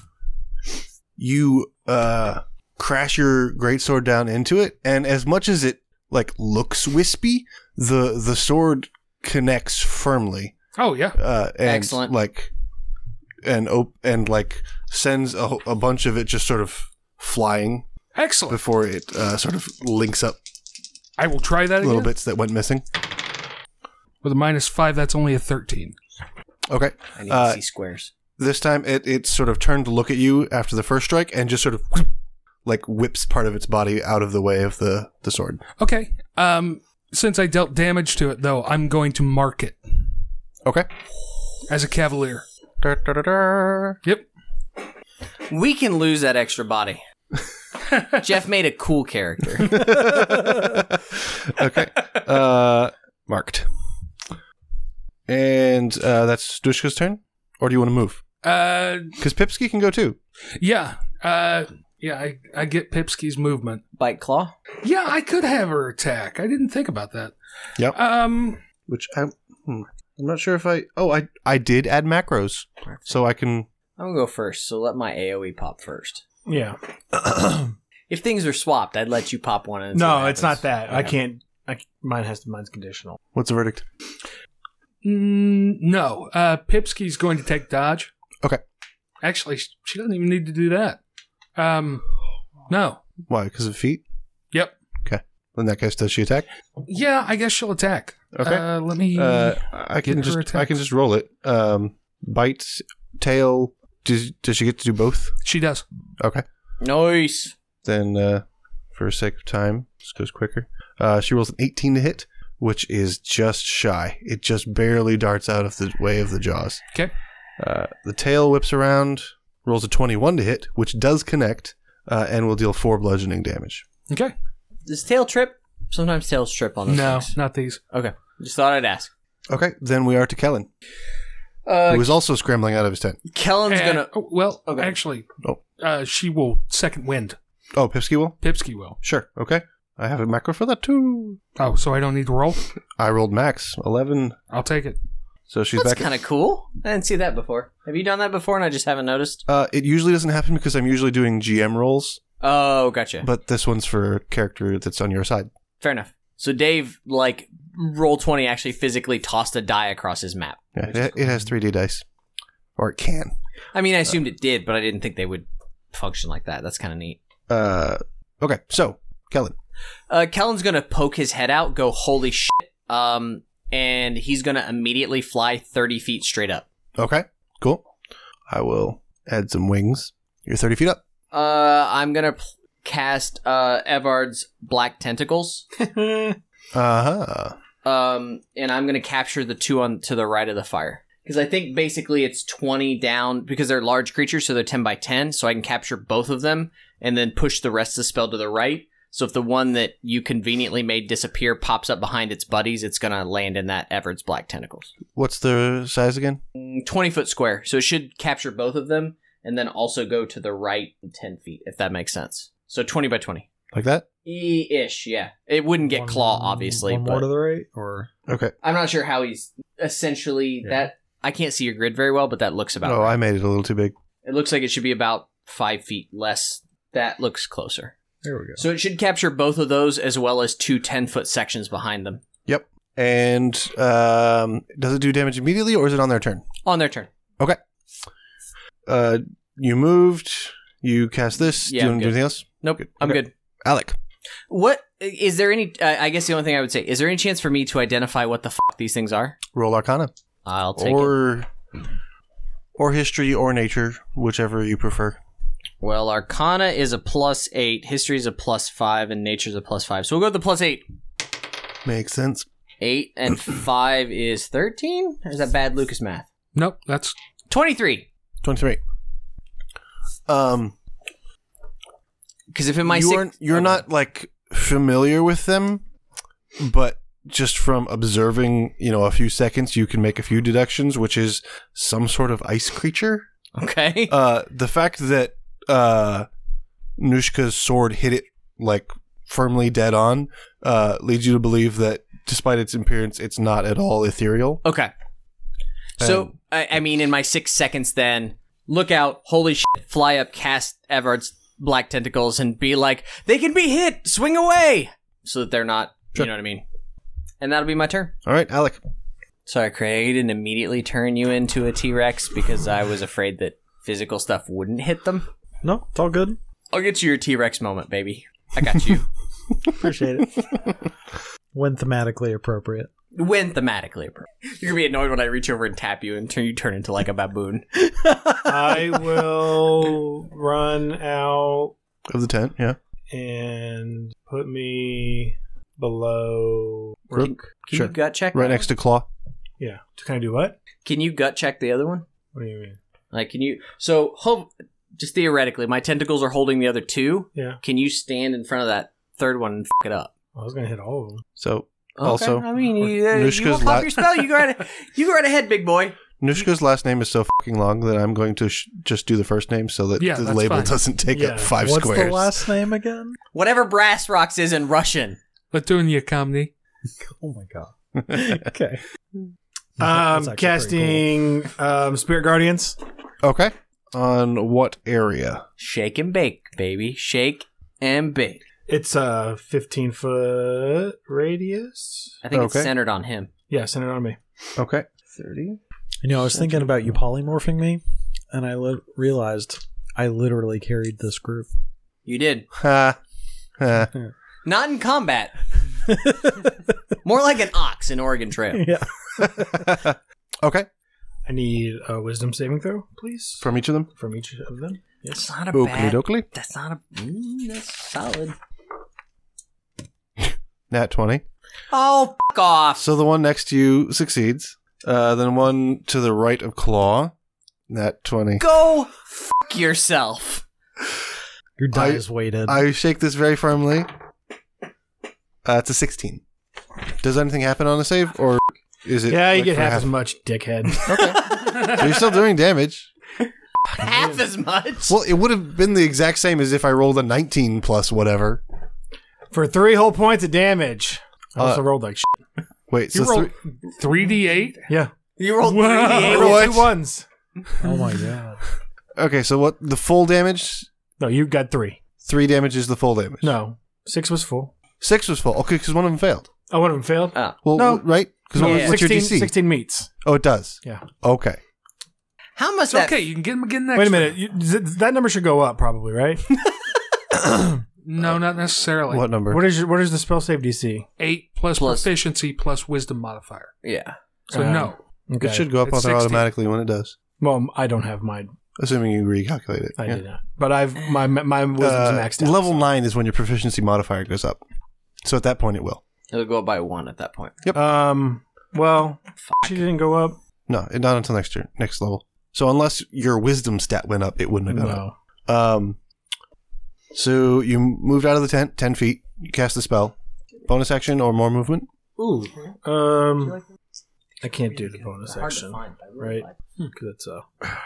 [SPEAKER 2] you uh crash your greatsword down into it, and as much as it like looks wispy, the the sword connects firmly.
[SPEAKER 3] Oh, yeah.
[SPEAKER 2] Uh, and
[SPEAKER 1] Excellent.
[SPEAKER 2] Like, and op- and like sends a, a bunch of it just sort of flying
[SPEAKER 3] Excellent.
[SPEAKER 2] before it uh, sort of links up
[SPEAKER 3] I will try that
[SPEAKER 2] little
[SPEAKER 3] again.
[SPEAKER 2] bits that went missing.
[SPEAKER 3] With a minus five, that's only a thirteen.
[SPEAKER 2] Okay.
[SPEAKER 1] I need
[SPEAKER 2] Uh,
[SPEAKER 1] to see squares.
[SPEAKER 2] This time it, it sort of turned to look at you after the first strike and just sort of like whips part of its body out of the way of the, the sword.
[SPEAKER 3] Okay. Um, since I dealt damage to it, though, I'm going to mark it
[SPEAKER 2] Okay.
[SPEAKER 3] as a cavalier.
[SPEAKER 2] Da, da, da, da.
[SPEAKER 3] Yep.
[SPEAKER 1] We can lose that extra body. Jeff made a cool character.
[SPEAKER 2] Okay. Uh, marked. And uh, that's Dushka's turn? Or do you want to move?
[SPEAKER 3] Uh,
[SPEAKER 2] Because Pipsky can go too.
[SPEAKER 3] yeah. Uh, yeah, I, I get Pipsky's movement.
[SPEAKER 1] Bite claw.
[SPEAKER 3] Yeah, I could have her attack. I didn't think about that.
[SPEAKER 2] Yep.
[SPEAKER 3] Um,
[SPEAKER 2] Which I'm, hmm, I'm not sure if I... Oh, I I did add macros. So I can...
[SPEAKER 1] I'm gonna go first, so let my AoE pop first.
[SPEAKER 5] Yeah.
[SPEAKER 1] If things are swapped, I'd let you pop one. And see
[SPEAKER 5] No,
[SPEAKER 1] what
[SPEAKER 5] it's not
[SPEAKER 1] happens.
[SPEAKER 5] that. I
[SPEAKER 1] Okay.
[SPEAKER 5] can't. I, mine has mine's conditional.
[SPEAKER 2] What's the verdict?
[SPEAKER 3] mm, no. Uh, Pipsky's going to take dodge.
[SPEAKER 2] Okay.
[SPEAKER 3] Actually, sh- she doesn't even need to do that. Um, no.
[SPEAKER 2] Why? Because of feet?
[SPEAKER 3] Yep.
[SPEAKER 2] In that case, does she attack?
[SPEAKER 3] Yeah, I guess she'll attack.
[SPEAKER 2] Okay.
[SPEAKER 3] Uh, let me.
[SPEAKER 2] Uh, I can
[SPEAKER 3] Get her
[SPEAKER 2] just I
[SPEAKER 3] attacks.
[SPEAKER 2] can just roll it. Um, bite, tail. Does does she get to do both?
[SPEAKER 3] she does.
[SPEAKER 2] Okay.
[SPEAKER 1] Nice.
[SPEAKER 2] Then, uh, for sake of time, this goes quicker. Uh, she rolls an eighteen to hit, which is just shy. It just barely darts out of the way of the jaws.
[SPEAKER 3] Okay.
[SPEAKER 2] Uh, the tail whips around, rolls a twenty-one to hit, which does connect, uh, and will deal four bludgeoning damage.
[SPEAKER 3] Okay.
[SPEAKER 1] Does tail trip? Sometimes tails trip on those
[SPEAKER 3] No,
[SPEAKER 1] things.
[SPEAKER 3] not these.
[SPEAKER 1] Okay. Just thought I'd ask.
[SPEAKER 2] Okay, then we are to Kellen,
[SPEAKER 1] Uh,
[SPEAKER 2] who is also scrambling out of his tent.
[SPEAKER 1] Kellen's
[SPEAKER 3] And-
[SPEAKER 1] gonna.
[SPEAKER 3] oh, well,
[SPEAKER 1] Okay.
[SPEAKER 3] actually,
[SPEAKER 2] Oh.
[SPEAKER 3] uh, she will second wind.
[SPEAKER 2] Oh, Pipsky will?
[SPEAKER 3] Pipsky will.
[SPEAKER 2] Sure, okay. I have a macro for that too.
[SPEAKER 3] Oh, so I don't need to roll?
[SPEAKER 2] I rolled max, eleven,
[SPEAKER 3] I'll take it.
[SPEAKER 2] so she's
[SPEAKER 1] That's
[SPEAKER 2] back.
[SPEAKER 1] kind of cool. I didn't see that before. Have you done that before and I just haven't noticed?
[SPEAKER 2] Uh, it usually doesn't happen because I'm usually doing G M rolls,
[SPEAKER 1] Oh, gotcha.
[SPEAKER 2] but this one's for a character that's on your side.
[SPEAKER 1] Fair enough. So Dave, like, roll twenty actually physically tossed a die across his map.
[SPEAKER 2] Yeah, it, it has three D dice. Or it can.
[SPEAKER 1] I mean, I assumed it did, but I didn't think they would function like that. That's kind of neat.
[SPEAKER 2] Uh, okay, so, Kellen.
[SPEAKER 1] Uh, Kellen's gonna poke his head out, go, holy shit, um, and he's gonna immediately fly thirty feet straight up.
[SPEAKER 2] Okay, cool. I will add some wings. You're thirty feet up.
[SPEAKER 1] Uh, I'm gonna p- cast, uh, Evard's Black Tentacles.
[SPEAKER 2] Uh-huh.
[SPEAKER 1] Um, and I'm gonna capture the two on to the right of the fire. Because I think basically it's twenty down, because they're large creatures, so they're ten by ten, so I can capture both of them, and then push the rest of the spell to the right. So if the one that you conveniently made disappear pops up behind its buddies, it's gonna land in that Evert's Black Tentacles.
[SPEAKER 2] What's the size again?
[SPEAKER 1] Mm, twenty foot square, so it should capture both of them, and then also go to the right ten feet, if that makes sense. So twenty by twenty.
[SPEAKER 2] Like that?
[SPEAKER 1] E-ish, yeah. It wouldn't get
[SPEAKER 4] One-
[SPEAKER 1] claw, obviously,
[SPEAKER 4] One
[SPEAKER 1] but
[SPEAKER 4] more to the right, or
[SPEAKER 2] Okay.
[SPEAKER 1] I'm not sure how he's essentially
[SPEAKER 4] Yeah.
[SPEAKER 1] that. I can't see your grid very well, but that looks about
[SPEAKER 2] Oh,
[SPEAKER 1] right.
[SPEAKER 2] I made it a little too big.
[SPEAKER 1] It looks like it should be about five feet less. That looks closer.
[SPEAKER 4] there we go.
[SPEAKER 1] So it should capture both of those as well as two ten-foot sections behind them
[SPEAKER 2] Yep. And um, does it do damage immediately, or is it on their turn?
[SPEAKER 1] on their turn.
[SPEAKER 2] Okay. Uh, you moved. You cast this.
[SPEAKER 1] Yeah,
[SPEAKER 2] do you
[SPEAKER 1] I'm
[SPEAKER 2] want to do
[SPEAKER 1] good.
[SPEAKER 2] anything else?
[SPEAKER 1] Nope,
[SPEAKER 2] Good.
[SPEAKER 1] I'm
[SPEAKER 2] Okay.
[SPEAKER 1] good.
[SPEAKER 2] Alec.
[SPEAKER 1] What is there any? Uh, I guess the only thing I would say is there any chance for me to identify what the fuck these things are?
[SPEAKER 2] Roll Arcana.
[SPEAKER 1] I'll take it.
[SPEAKER 2] Or, or history or nature, whichever you prefer.
[SPEAKER 1] Well, Arcana is a plus eight, History is a plus five, and Nature's a plus five. So we'll go with the plus eight.
[SPEAKER 2] Makes sense.
[SPEAKER 1] Eight and five is thirteen. Or is that bad Lucas math?
[SPEAKER 3] Nope, that's
[SPEAKER 1] Twenty-three.
[SPEAKER 2] twenty-three. Um,
[SPEAKER 1] Because if in my
[SPEAKER 2] you
[SPEAKER 1] six-
[SPEAKER 2] aren't, you're
[SPEAKER 1] okay.
[SPEAKER 2] not like familiar with them, but just from observing, you know, a few seconds, you can make a few deductions, which is some sort of ice creature.
[SPEAKER 1] Okay.
[SPEAKER 2] Uh, the fact that uh, Nushka's sword hit it like firmly dead on uh, leads you to believe that despite its appearance, it's not at all ethereal.
[SPEAKER 1] Okay. So,
[SPEAKER 2] Um,
[SPEAKER 1] I, I mean, in my six seconds then, look out, holy shit, fly up, cast Everard's Black Tentacles, and be like, they can be hit, swing away! So that they're not,
[SPEAKER 2] Sure.
[SPEAKER 1] you know what I mean? And that'll be my turn.
[SPEAKER 2] All right, Alec.
[SPEAKER 1] Sorry, Craig, I didn't immediately turn you into a T-Rex because I was afraid that physical stuff wouldn't hit them.
[SPEAKER 4] No, it's all good.
[SPEAKER 1] I'll get you your T-Rex moment, baby. I got you.
[SPEAKER 4] Appreciate it. When thematically appropriate.
[SPEAKER 1] When thematically appropriate. You're going to be annoyed when I reach over and tap you and turn you turn into like a baboon.
[SPEAKER 5] I will run out
[SPEAKER 2] Of the tent, yeah.
[SPEAKER 5] and put me below
[SPEAKER 2] Rook.
[SPEAKER 1] Can, can
[SPEAKER 2] Sure.
[SPEAKER 1] you gut check
[SPEAKER 2] Right
[SPEAKER 1] that
[SPEAKER 2] next to Claw.
[SPEAKER 5] Yeah. Can I do what?
[SPEAKER 1] one? Can you gut check the other one?
[SPEAKER 5] What do you mean?
[SPEAKER 1] Like, can you... So, hold, just theoretically, my tentacles are holding the other two.
[SPEAKER 5] Yeah.
[SPEAKER 1] Can you stand in front of that third one and f*** it up?
[SPEAKER 5] I was gonna hit all of them.
[SPEAKER 2] So,
[SPEAKER 1] Okay,
[SPEAKER 2] also,
[SPEAKER 1] I mean, you, uh, you
[SPEAKER 2] Nushka's
[SPEAKER 1] want to
[SPEAKER 2] la-
[SPEAKER 1] pop your spell? You go right, you go right ahead, big boy.
[SPEAKER 2] Nushka's last name is so fucking long that I'm going to sh- just do the first name so that
[SPEAKER 3] Yeah,
[SPEAKER 2] the
[SPEAKER 3] that's
[SPEAKER 2] label
[SPEAKER 3] fine.
[SPEAKER 2] doesn't take
[SPEAKER 5] Yeah.
[SPEAKER 2] up five
[SPEAKER 4] What's
[SPEAKER 2] squares.
[SPEAKER 4] the last name again?
[SPEAKER 1] Whatever Brass Rocks is in Russian.
[SPEAKER 3] Latunia Kamni.
[SPEAKER 4] Oh my god. Okay.
[SPEAKER 5] Um,
[SPEAKER 4] That's actually
[SPEAKER 5] casting um, Spirit Guardians.
[SPEAKER 2] Okay. On what area?
[SPEAKER 1] Shake and bake, baby. Shake and bake.
[SPEAKER 5] It's a fifteen foot radius.
[SPEAKER 1] I think
[SPEAKER 2] Okay.
[SPEAKER 1] it's centered on him.
[SPEAKER 5] Yeah, send it on me.
[SPEAKER 2] Okay.
[SPEAKER 1] thirty?
[SPEAKER 4] You know, I was thinking about you polymorphing me, and I li- realized I literally carried this group.
[SPEAKER 1] You did.
[SPEAKER 2] Ha. Ha.
[SPEAKER 1] Not in combat. More like an ox in Oregon Trail.
[SPEAKER 4] Yeah.
[SPEAKER 2] Okay.
[SPEAKER 5] I need a Wisdom saving throw, please,
[SPEAKER 2] From each of them?
[SPEAKER 5] from each of them.
[SPEAKER 1] That's not a
[SPEAKER 2] Oakley
[SPEAKER 1] bad...
[SPEAKER 2] dokley.
[SPEAKER 1] That's not a... Mm, that's solid.
[SPEAKER 2] Nat twenty.
[SPEAKER 1] Oh, f*** off.
[SPEAKER 2] So the one next to you succeeds. Uh, then one to the right of Claw. Nat twenty.
[SPEAKER 1] Go f*** yourself.
[SPEAKER 4] Your die
[SPEAKER 2] I-
[SPEAKER 4] is weighted.
[SPEAKER 2] I shake this very firmly. Uh, it's a sixteen. Does anything happen on a save, or is it?
[SPEAKER 5] Yeah, you
[SPEAKER 2] like
[SPEAKER 5] get
[SPEAKER 2] for
[SPEAKER 5] half as much, dickhead.
[SPEAKER 2] Okay. So you're still doing damage.
[SPEAKER 1] Half as much.
[SPEAKER 2] Well, it would have been the exact same as if I rolled a nineteen plus whatever.
[SPEAKER 5] For three whole points of damage. I also
[SPEAKER 2] Uh,
[SPEAKER 5] rolled like shit.
[SPEAKER 2] Wait,
[SPEAKER 3] You
[SPEAKER 2] so
[SPEAKER 3] rolled
[SPEAKER 2] three,
[SPEAKER 3] three d eight?
[SPEAKER 5] Yeah.
[SPEAKER 1] You rolled
[SPEAKER 3] Wow.
[SPEAKER 1] three d
[SPEAKER 5] I
[SPEAKER 1] eight.
[SPEAKER 5] rolled
[SPEAKER 2] What?
[SPEAKER 5] two ones.
[SPEAKER 4] oh my god.
[SPEAKER 2] okay, so what? The full damage?
[SPEAKER 5] No, you got three.
[SPEAKER 2] Three damage is the full damage.
[SPEAKER 5] No. Six was full.
[SPEAKER 2] Six was full. Okay, because one of them failed.
[SPEAKER 5] Oh, one of them failed?
[SPEAKER 1] Oh.
[SPEAKER 2] Well,
[SPEAKER 5] No.
[SPEAKER 2] right? Because
[SPEAKER 5] No,
[SPEAKER 1] Yeah.
[SPEAKER 2] what's your D
[SPEAKER 5] sixteen,
[SPEAKER 2] C?
[SPEAKER 5] sixteen meets.
[SPEAKER 2] Oh, it does.
[SPEAKER 5] Yeah.
[SPEAKER 2] Okay.
[SPEAKER 1] How much
[SPEAKER 3] It's
[SPEAKER 1] that...
[SPEAKER 3] okay. You can get him again next
[SPEAKER 5] Wait a
[SPEAKER 3] time.
[SPEAKER 5] minute. You, th- that number should go up, probably, right?
[SPEAKER 3] No, not necessarily.
[SPEAKER 2] What number?
[SPEAKER 5] What is your, what is the spell save D C?
[SPEAKER 3] Eight plus,
[SPEAKER 1] Plus-
[SPEAKER 3] proficiency plus wisdom modifier.
[SPEAKER 1] Yeah.
[SPEAKER 3] So
[SPEAKER 5] Uh,
[SPEAKER 3] no.
[SPEAKER 5] Okay.
[SPEAKER 2] It should go up
[SPEAKER 3] It's
[SPEAKER 2] on there
[SPEAKER 3] sixty.
[SPEAKER 2] automatically when it does.
[SPEAKER 5] Well, I don't have mine.
[SPEAKER 2] Assuming you recalculate it.
[SPEAKER 5] I
[SPEAKER 2] Yeah.
[SPEAKER 5] did not. But I've my my wisdom's
[SPEAKER 2] Uh,
[SPEAKER 5] maxed out.
[SPEAKER 2] level nine is when your proficiency modifier goes up. So at that point it will.
[SPEAKER 1] It'll go up by one at that point.
[SPEAKER 5] Um. Well, she didn't go up.
[SPEAKER 2] No, it- not until next year, next level. So unless your wisdom stat went up, it wouldn't have gone up.
[SPEAKER 5] No.
[SPEAKER 2] Um, so you moved out of the tent ten feet. You cast the spell. Bonus action or more movement.
[SPEAKER 5] Ooh. Um. I can't do the bonus action, right? Because it's uh.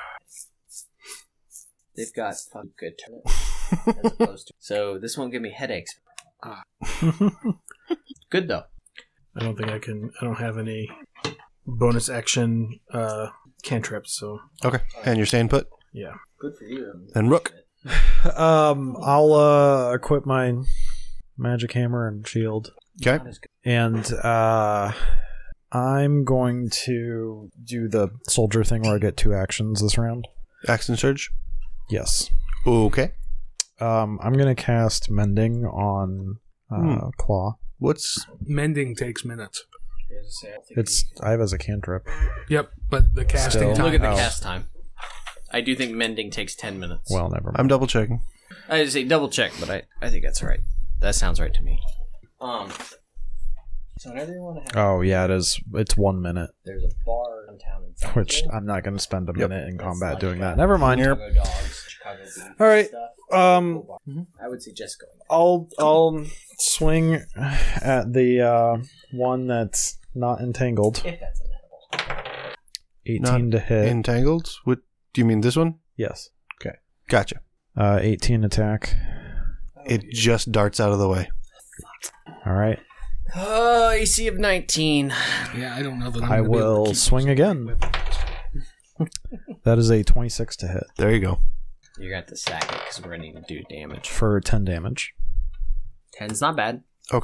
[SPEAKER 1] They've got fucking good turn. As opposed to... So this won't give me headaches. Ah. Good though.
[SPEAKER 5] I don't think I can. I don't have any bonus action uh cantrips. So
[SPEAKER 2] Okay, and you're staying put.
[SPEAKER 5] yeah.
[SPEAKER 1] Good for you.
[SPEAKER 2] Then Rook.
[SPEAKER 4] Um, I'll uh equip my magic hammer and shield,
[SPEAKER 2] Okay.
[SPEAKER 1] Not as good.
[SPEAKER 4] and uh, I'm going to do the soldier thing where I get two actions this round.
[SPEAKER 2] Action surge.
[SPEAKER 4] Yes.
[SPEAKER 2] Okay.
[SPEAKER 4] Um, I'm gonna cast mending on uh,
[SPEAKER 2] Hmm.
[SPEAKER 4] Claw.
[SPEAKER 2] What's
[SPEAKER 3] Mending takes minutes.
[SPEAKER 4] It's I have as a cantrip.
[SPEAKER 3] Yep, but the casting
[SPEAKER 4] Still.
[SPEAKER 3] time.
[SPEAKER 1] Look at the
[SPEAKER 4] Oh.
[SPEAKER 1] cast time. I do think mending takes ten minutes.
[SPEAKER 4] Well, never mind.
[SPEAKER 2] I'm double checking.
[SPEAKER 1] I just say double check, but I, I think that's right. That sounds right to me. Um. So whenever you want to have,
[SPEAKER 4] Oh yeah, it is. It's one minute,
[SPEAKER 1] there's a bar in town in San
[SPEAKER 4] which
[SPEAKER 1] Jose.
[SPEAKER 4] I'm not going to spend a
[SPEAKER 2] Yep.
[SPEAKER 4] minute in
[SPEAKER 1] That's
[SPEAKER 4] combat
[SPEAKER 1] like
[SPEAKER 4] doing
[SPEAKER 1] that.
[SPEAKER 4] that. Never mind.
[SPEAKER 1] Chicago dogs, Chicago beef
[SPEAKER 4] All right.
[SPEAKER 1] stuff.
[SPEAKER 4] Um,
[SPEAKER 1] I would suggest going.
[SPEAKER 4] I'll I'll swing at the uh, one that's not entangled.
[SPEAKER 1] If that's amenable.
[SPEAKER 4] eighteen to hit.
[SPEAKER 2] Entangled. What do you mean? This one?
[SPEAKER 4] yes.
[SPEAKER 2] Gotcha.
[SPEAKER 4] Uh, eighteen attack.
[SPEAKER 2] It just darts out of the way.
[SPEAKER 4] All right.
[SPEAKER 1] Oh, A C of nineteen.
[SPEAKER 3] Yeah, I don't know that I'm
[SPEAKER 4] I
[SPEAKER 3] gonna be able to
[SPEAKER 4] will
[SPEAKER 3] keep
[SPEAKER 4] swing
[SPEAKER 3] those
[SPEAKER 4] again.
[SPEAKER 3] weapons.
[SPEAKER 4] That is a twenty-six to hit
[SPEAKER 2] There you go.
[SPEAKER 1] You're going to have to sack it because we're going to need to do damage.
[SPEAKER 4] for ten damage.
[SPEAKER 1] Ten's not bad.
[SPEAKER 2] Okay.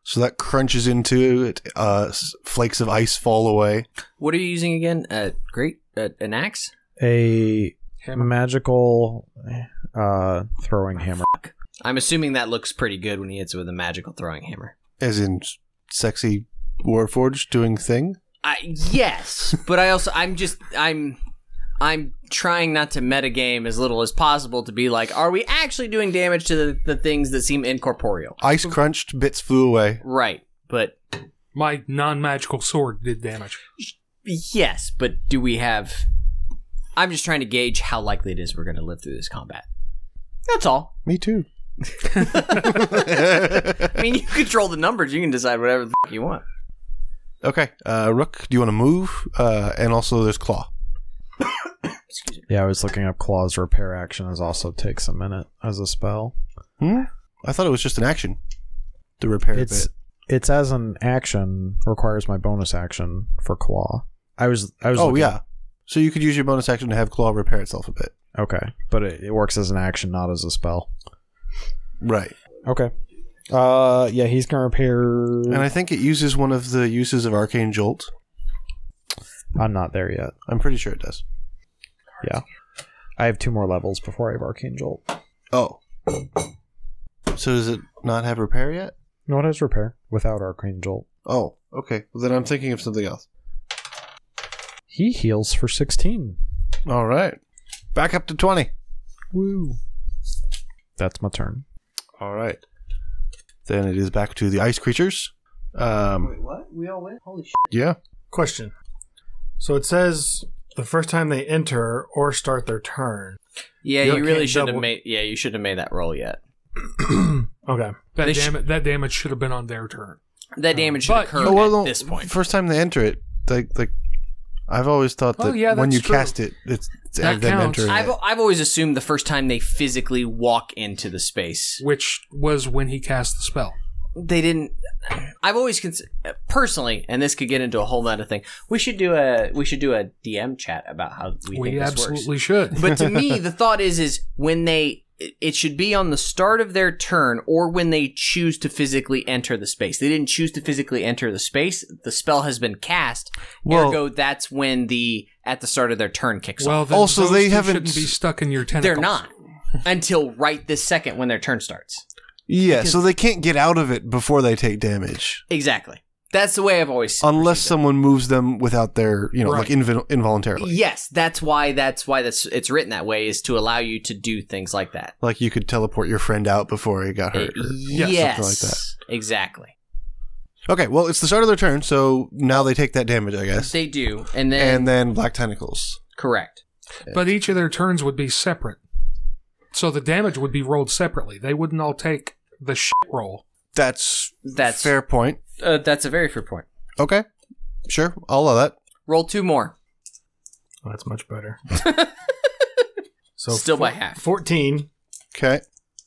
[SPEAKER 2] So that crunches into it. Uh, s- flakes of ice fall away.
[SPEAKER 1] What are you using again? Uh, great, uh, an axe.
[SPEAKER 4] A
[SPEAKER 3] Hammer.
[SPEAKER 4] magical uh, throwing hammer.
[SPEAKER 1] I'm assuming that looks pretty good when he hits it with a magical throwing hammer.
[SPEAKER 2] As in s- sexy Warforged doing thing?
[SPEAKER 1] I yes, but I also I'm just I'm I'm trying not to metagame as little as possible to be like, are we actually doing damage to the, the things that seem incorporeal?
[SPEAKER 2] Ice crunched, bits flew away.
[SPEAKER 1] Right, but
[SPEAKER 3] My non-magical sword did damage.
[SPEAKER 1] yes, but do we have... I'm just trying to gauge how likely it is we're going to live through this combat. That's all.
[SPEAKER 2] Me too.
[SPEAKER 1] I mean, you control the numbers. You can decide whatever the f- you want.
[SPEAKER 2] Okay, uh, Rook, do you want to move? Uh, and also there's Claw.
[SPEAKER 1] Excuse me.
[SPEAKER 4] Yeah, I was looking up Claw's repair action. Is also takes a minute as a spell.
[SPEAKER 2] Hmm? I thought it was just an action. The repair
[SPEAKER 4] It's
[SPEAKER 2] bit.
[SPEAKER 4] it's as an action requires my bonus action for Claw. I was I was
[SPEAKER 2] Oh,
[SPEAKER 4] looking-
[SPEAKER 2] yeah. So you could use your bonus action to have Claw repair itself a bit.
[SPEAKER 4] Okay, but it, it works as an action, not as a spell.
[SPEAKER 2] Right.
[SPEAKER 4] Okay. Uh, yeah, he's gonna repair.
[SPEAKER 2] And I think it uses one of the uses of Arcane Jolt.
[SPEAKER 4] I'm not there yet.
[SPEAKER 2] I'm pretty sure it does.
[SPEAKER 4] Yeah, I have two more levels before I have Arcane Jolt.
[SPEAKER 2] Oh. So does it not have repair yet?
[SPEAKER 4] No, it has repair without Arcane Jolt.
[SPEAKER 2] Oh, okay. Well, then I'm thinking of something else.
[SPEAKER 4] He heals for sixteen.
[SPEAKER 2] All right. Back up to twenty.
[SPEAKER 4] Woo. That's my turn.
[SPEAKER 2] All right. Then it is back to the ice creatures. Um,
[SPEAKER 1] what? We all win? Holy shit.
[SPEAKER 2] yeah.
[SPEAKER 5] Question. So it says the first time they enter or start their turn.
[SPEAKER 1] Yeah,
[SPEAKER 5] You
[SPEAKER 1] you really
[SPEAKER 5] can't
[SPEAKER 1] shouldn't have
[SPEAKER 5] double-
[SPEAKER 1] made. Yeah, you should have made that roll yet.
[SPEAKER 5] Okay.
[SPEAKER 3] That,
[SPEAKER 1] They sh-
[SPEAKER 3] damage, that damage should have been on their turn.
[SPEAKER 1] That damage should
[SPEAKER 3] But
[SPEAKER 1] occur
[SPEAKER 3] you-
[SPEAKER 2] Oh, well, no,
[SPEAKER 1] at this point.
[SPEAKER 2] First time they enter it, like, like I've always thought
[SPEAKER 3] Oh,
[SPEAKER 2] that
[SPEAKER 3] yeah,
[SPEAKER 2] when
[SPEAKER 3] that's
[SPEAKER 2] you
[SPEAKER 3] true.
[SPEAKER 2] cast it, it's, it's
[SPEAKER 3] That
[SPEAKER 2] them
[SPEAKER 3] counts.
[SPEAKER 2] entering
[SPEAKER 1] I've
[SPEAKER 2] it.
[SPEAKER 1] I've always assumed the first time they physically walk into the space,
[SPEAKER 3] Which was when he cast the spell.
[SPEAKER 1] they didn't. I've always cons- personally, and this could get into a whole nother thing. We should do a we should do a D M chat about how we,
[SPEAKER 3] We
[SPEAKER 1] think this
[SPEAKER 3] absolutely
[SPEAKER 1] works.
[SPEAKER 3] should.
[SPEAKER 1] But to me, the thought is is when they it should be on the start of their turn or when they choose to physically enter the space. They didn't choose to physically enter the space. The spell has been cast.
[SPEAKER 2] Well-
[SPEAKER 1] ergo, that's when the at the start of their turn kicks
[SPEAKER 3] Well,
[SPEAKER 1] off.
[SPEAKER 3] then
[SPEAKER 2] Also,
[SPEAKER 3] those
[SPEAKER 2] they
[SPEAKER 3] two
[SPEAKER 2] haven't-
[SPEAKER 3] shouldn't be stuck in your tentacles.
[SPEAKER 1] They're not until right this second when their turn starts.
[SPEAKER 2] Yeah,
[SPEAKER 1] because-
[SPEAKER 2] so they can't get out of it before they take damage.
[SPEAKER 1] Exactly. That's the way I've always
[SPEAKER 2] Unless
[SPEAKER 1] perceived it.
[SPEAKER 2] someone moves them without their, you know,
[SPEAKER 3] Right.
[SPEAKER 2] like inv- involuntarily.
[SPEAKER 1] Yes, that's why that's why that's it's written that way is to allow you to do things like that.
[SPEAKER 2] Like you could teleport your friend out before he got hurt.
[SPEAKER 1] Uh,
[SPEAKER 2] or
[SPEAKER 1] yes,
[SPEAKER 2] something like that.
[SPEAKER 1] exactly.
[SPEAKER 2] Okay, well, it's the start of their turn, so now they take that damage, I guess.
[SPEAKER 1] They do, and then
[SPEAKER 2] And then Black Tentacles.
[SPEAKER 1] correct.
[SPEAKER 3] But each of their turns would be separate. So the damage would be rolled separately. They wouldn't all take the shit roll.
[SPEAKER 2] That's
[SPEAKER 1] That's
[SPEAKER 2] fair point.
[SPEAKER 1] Uh, that's a very fair point.
[SPEAKER 2] Okay, sure, I'll allow that.
[SPEAKER 1] Roll two more.
[SPEAKER 5] Oh, that's much better. So
[SPEAKER 1] Still by
[SPEAKER 5] four-
[SPEAKER 1] half.
[SPEAKER 5] fourteen.
[SPEAKER 2] Okay.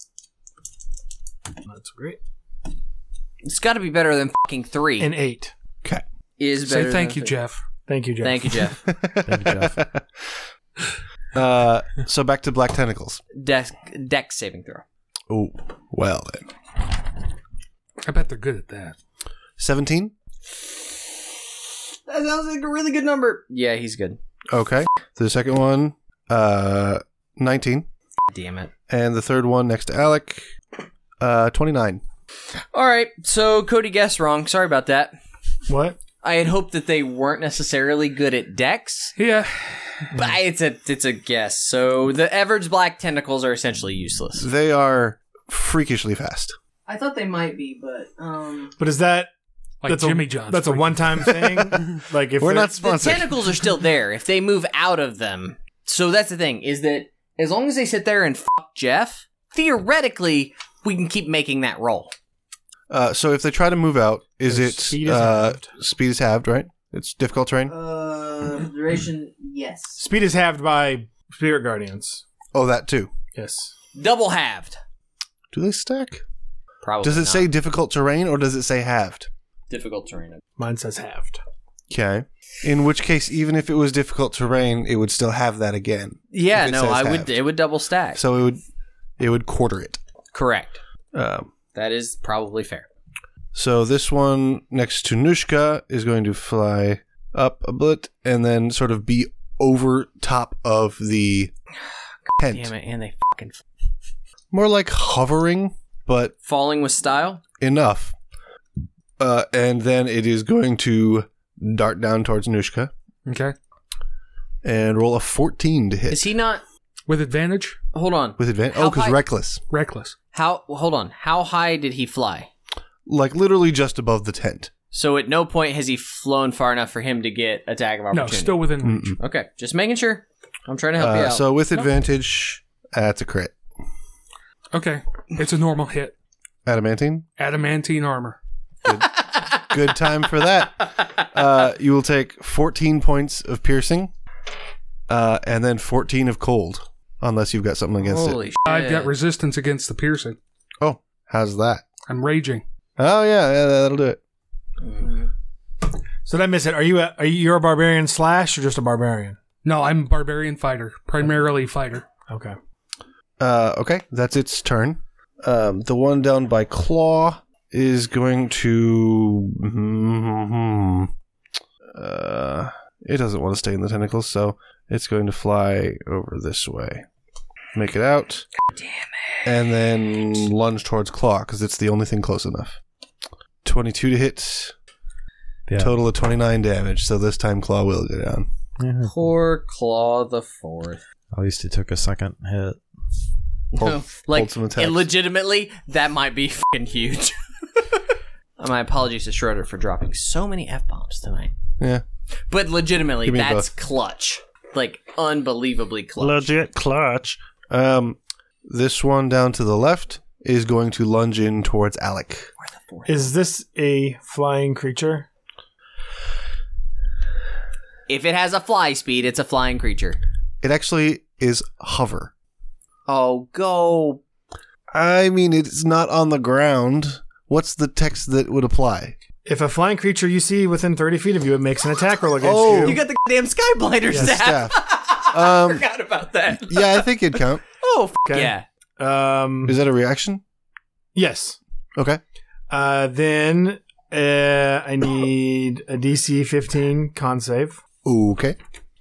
[SPEAKER 5] That's great.
[SPEAKER 1] It's got to be better than fucking three.
[SPEAKER 5] And eight.
[SPEAKER 2] Okay.
[SPEAKER 1] is
[SPEAKER 3] Say
[SPEAKER 1] better
[SPEAKER 3] thank
[SPEAKER 1] than
[SPEAKER 3] you,
[SPEAKER 1] three.
[SPEAKER 3] Jeff.
[SPEAKER 5] Thank you, Jeff.
[SPEAKER 1] Thank you, Jeff.
[SPEAKER 4] Thank you, Jeff.
[SPEAKER 2] uh, so back to Black Tentacles.
[SPEAKER 1] Dex, dex saving throw.
[SPEAKER 2] Oh, well then.
[SPEAKER 3] I bet they're good at that.
[SPEAKER 2] seventeen?
[SPEAKER 1] That sounds like a really good number. Yeah, he's good.
[SPEAKER 2] Okay. The second one, uh, nineteen.
[SPEAKER 1] Damn it.
[SPEAKER 2] And the third one next to Alec, uh, twenty-nine.
[SPEAKER 1] All right, so Cody guessed wrong. Sorry about that.
[SPEAKER 5] What?
[SPEAKER 1] I had hoped that they weren't necessarily good at dex,
[SPEAKER 3] Yeah.
[SPEAKER 1] but it's a it's a guess. So the Everard's black tentacles are essentially useless.
[SPEAKER 2] They are freakishly fast.
[SPEAKER 1] I thought they might be, but um,
[SPEAKER 5] But is that
[SPEAKER 3] Like
[SPEAKER 5] that's
[SPEAKER 3] Jimmy
[SPEAKER 5] a,
[SPEAKER 3] John's.
[SPEAKER 5] That's a
[SPEAKER 3] freaking-
[SPEAKER 5] one-time thing? Like if
[SPEAKER 2] We're
[SPEAKER 5] they're-
[SPEAKER 2] not
[SPEAKER 1] the
[SPEAKER 2] sponsored.
[SPEAKER 1] tentacles are still there. If they move out of them, so that's the thing is that as long as they sit there and fuck Jeff, theoretically we can keep making that roll.
[SPEAKER 2] Uh, so if they try to move out, is
[SPEAKER 5] Their
[SPEAKER 2] it
[SPEAKER 5] speed is
[SPEAKER 2] uh,
[SPEAKER 5] halved.
[SPEAKER 2] speed is halved, right? It's difficult terrain.
[SPEAKER 1] Uh, duration, yes.
[SPEAKER 5] Speed is halved by Spirit Guardians.
[SPEAKER 2] Oh, that too.
[SPEAKER 5] Yes.
[SPEAKER 1] Double halved.
[SPEAKER 2] Do they stack?
[SPEAKER 1] Probably.
[SPEAKER 2] Does it
[SPEAKER 1] not.
[SPEAKER 2] say difficult terrain or does it say halved?
[SPEAKER 1] difficult terrain?
[SPEAKER 5] Mine says halved.
[SPEAKER 2] Okay. In which case, even if it was difficult terrain, it would still have that again.
[SPEAKER 1] Yeah,
[SPEAKER 2] If it
[SPEAKER 1] no,
[SPEAKER 2] says
[SPEAKER 1] I would.
[SPEAKER 2] halved.
[SPEAKER 1] It would double stack.
[SPEAKER 2] So it would, it would quarter it.
[SPEAKER 1] Correct.
[SPEAKER 2] Um,
[SPEAKER 1] That is probably fair.
[SPEAKER 2] So this one next to Nushka is going to fly up a bit and then sort of be over top of the tent.
[SPEAKER 1] Damn it, and they fucking
[SPEAKER 2] More like hovering, but
[SPEAKER 1] falling with style.
[SPEAKER 2] enough. Uh, and then it is going to dart down towards Nushka
[SPEAKER 3] Okay.
[SPEAKER 2] and roll a fourteen to hit.
[SPEAKER 1] Is he not?
[SPEAKER 3] With advantage?
[SPEAKER 1] Hold on.
[SPEAKER 2] With advantage?
[SPEAKER 1] How
[SPEAKER 2] Oh, because
[SPEAKER 1] high-
[SPEAKER 2] reckless.
[SPEAKER 3] Reckless.
[SPEAKER 1] How? Hold on. How high did he fly?
[SPEAKER 2] Like literally just above the tent.
[SPEAKER 1] So at no point has he flown far enough for him to get attack of
[SPEAKER 3] No,
[SPEAKER 1] opportunity.
[SPEAKER 3] still within reach.
[SPEAKER 2] Mm-mm.
[SPEAKER 1] Okay, just making sure. I'm trying to help you
[SPEAKER 2] Uh,
[SPEAKER 1] out.
[SPEAKER 2] so with advantage, that's a crit.
[SPEAKER 3] Okay. It's a normal hit.
[SPEAKER 2] Adamantine?
[SPEAKER 3] Adamantine armor.
[SPEAKER 2] Good time for that. Uh, you will take fourteen points of piercing, uh, and then fourteen of cold, unless you've got something against
[SPEAKER 1] Holy
[SPEAKER 2] it.
[SPEAKER 1] shit.
[SPEAKER 3] I've got resistance against the piercing.
[SPEAKER 2] Oh, how's that?
[SPEAKER 3] I'm raging.
[SPEAKER 2] Oh yeah, yeah, that'll do it.
[SPEAKER 5] So did I miss it? Are you a, are you you're a barbarian slash or just a barbarian?
[SPEAKER 3] No, I'm a barbarian fighter. Primarily fighter.
[SPEAKER 5] Okay.
[SPEAKER 2] Uh, okay, that's its turn. Um, the one down by Claw is going to. hmm Uh, it doesn't want to stay in the tentacles, so it's going to fly over this way. Make it out.
[SPEAKER 1] Damn it.
[SPEAKER 2] And then lunge towards Claw, because it's the only thing close enough. twenty-two to hit.
[SPEAKER 4] Yeah.
[SPEAKER 2] Total of twenty-nine damage, so this time Claw will go down.
[SPEAKER 4] Yeah.
[SPEAKER 1] Poor Claw the Fourth.
[SPEAKER 4] At least it took a second hit.
[SPEAKER 2] Hold-
[SPEAKER 1] No, like,
[SPEAKER 2] hold some attacks.
[SPEAKER 1] it legitimately, that might be fucking huge. My apologies to Schroeder for dropping so many F-bombs tonight.
[SPEAKER 2] Yeah.
[SPEAKER 1] But legitimately,
[SPEAKER 2] Give me
[SPEAKER 1] that's
[SPEAKER 2] both.
[SPEAKER 1] clutch. Like, unbelievably clutch.
[SPEAKER 2] Legit clutch. Um, this one down to the left is going to lunge in towards Alec.
[SPEAKER 1] Where the fourth?
[SPEAKER 5] Is this a flying creature?
[SPEAKER 1] If it has a fly speed, it's a flying creature.
[SPEAKER 2] It actually is hover.
[SPEAKER 1] Oh, go.
[SPEAKER 2] I mean, it's not on the ground. What's the text that would apply?
[SPEAKER 5] If a flying creature you see within thirty feet of you, it makes an attack roll against
[SPEAKER 2] Oh.
[SPEAKER 5] you.
[SPEAKER 1] You got the goddamn Skyblinder
[SPEAKER 2] Yeah,
[SPEAKER 1] staff.
[SPEAKER 2] staff.
[SPEAKER 1] I
[SPEAKER 2] Um,
[SPEAKER 1] forgot about that.
[SPEAKER 2] yeah, I think it'd count.
[SPEAKER 1] Oh, f-
[SPEAKER 5] Okay.
[SPEAKER 1] yeah.
[SPEAKER 5] Um,
[SPEAKER 2] Is that a reaction?
[SPEAKER 5] yes.
[SPEAKER 2] Okay.
[SPEAKER 5] Uh, then uh, I need a D C fifteen con save.
[SPEAKER 2] Okay.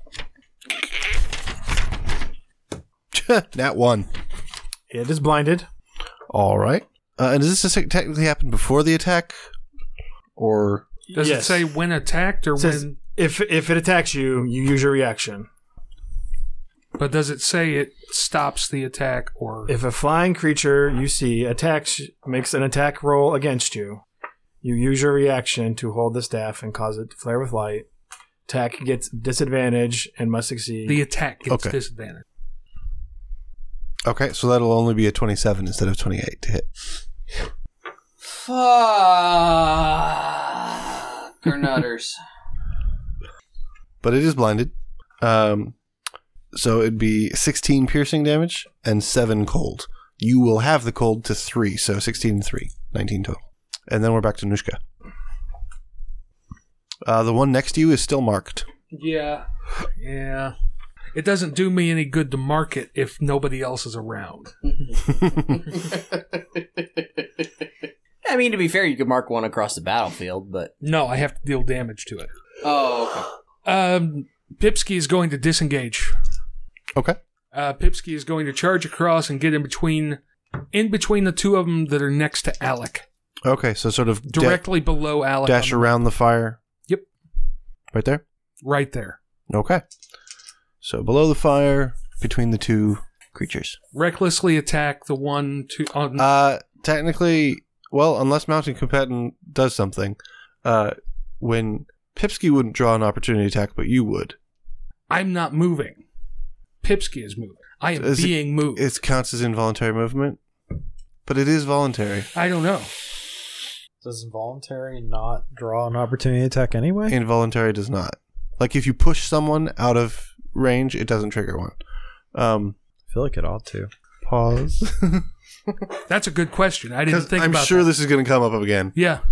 [SPEAKER 2] Nat one.
[SPEAKER 5] It is blinded.
[SPEAKER 2] All right. Uh, and does this technically happen before the attack? Or...
[SPEAKER 3] Does
[SPEAKER 5] Yes.
[SPEAKER 3] it say when attacked or
[SPEAKER 5] It says
[SPEAKER 3] when?
[SPEAKER 5] if if it attacks you, you use your reaction.
[SPEAKER 3] But does it say it stops the attack or?
[SPEAKER 5] If a flying creature you see attacks, makes an attack roll against you, you use your reaction to hold the staff and cause it to flare with light. Attack gets disadvantage and must succeed.
[SPEAKER 3] The attack gets
[SPEAKER 2] Okay.
[SPEAKER 3] disadvantage.
[SPEAKER 2] Okay, so that'll only be a twenty-seven instead of twenty-eight to hit.
[SPEAKER 1] Fuck. Or nutters.
[SPEAKER 2] But it is blinded. Um, so it'd be sixteen piercing damage and seven cold. You will have the cold to three, so sixteen and three. nineteen total. And then we're back to Nushka. Uh, the one next to you is still marked.
[SPEAKER 3] Yeah. Yeah. It doesn't do me any good to mark it if nobody else is around.
[SPEAKER 1] I mean, to be fair, you could mark one across the battlefield, but...
[SPEAKER 3] No, I have to deal damage to it.
[SPEAKER 1] Oh, okay.
[SPEAKER 3] Um, Pipsky is going to disengage.
[SPEAKER 2] Okay.
[SPEAKER 3] Uh, Pipsky is going to charge across and get in between, in between the two of them that are next to Alec,
[SPEAKER 2] Okay, so sort of da-
[SPEAKER 3] directly below Alec.
[SPEAKER 2] dash
[SPEAKER 3] on the-
[SPEAKER 2] around the fire.
[SPEAKER 3] Yep.
[SPEAKER 2] Right there?
[SPEAKER 3] right there.
[SPEAKER 2] Okay. So below the fire, between the two creatures.
[SPEAKER 3] Recklessly attack the one to on.
[SPEAKER 2] Uh, technically, well, unless Mountain Combatant does something, uh, when Pipsky wouldn't draw an opportunity attack, but you would.
[SPEAKER 3] I'm not moving. Pipsky is moving. I am
[SPEAKER 2] Is it-
[SPEAKER 3] being moved.
[SPEAKER 2] It counts as involuntary movement, but it is voluntary.
[SPEAKER 3] I don't know.
[SPEAKER 4] Does involuntary not draw an opportunity attack anyway?
[SPEAKER 2] Involuntary does not. Like if you push someone out of range, it doesn't trigger one. Um,
[SPEAKER 4] I feel like it ought to.
[SPEAKER 2] pause.
[SPEAKER 3] That's a good question. I didn't
[SPEAKER 2] 'Cause
[SPEAKER 3] think
[SPEAKER 2] I'm
[SPEAKER 3] about
[SPEAKER 2] sure
[SPEAKER 3] that.
[SPEAKER 2] this is going to come up again.
[SPEAKER 3] Yeah.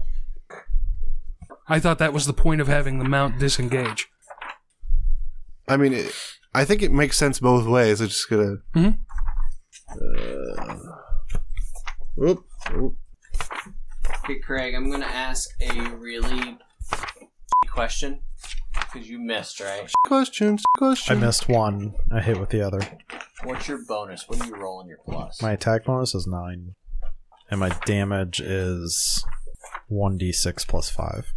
[SPEAKER 3] I thought that was the point of having the mount disengage.
[SPEAKER 2] I mean, it, I think it makes sense both ways. It's just gonna.
[SPEAKER 3] Mhm.
[SPEAKER 2] Uh, whoop, whoop.
[SPEAKER 1] Okay, Craig, I'm going to ask a really question because you missed, right?
[SPEAKER 2] Questions,
[SPEAKER 4] I
[SPEAKER 2] questions.
[SPEAKER 4] missed one. I hit with the other.
[SPEAKER 1] What's your bonus? What do you roll on your plus?
[SPEAKER 4] My attack bonus is nine. And my damage is one d six plus five.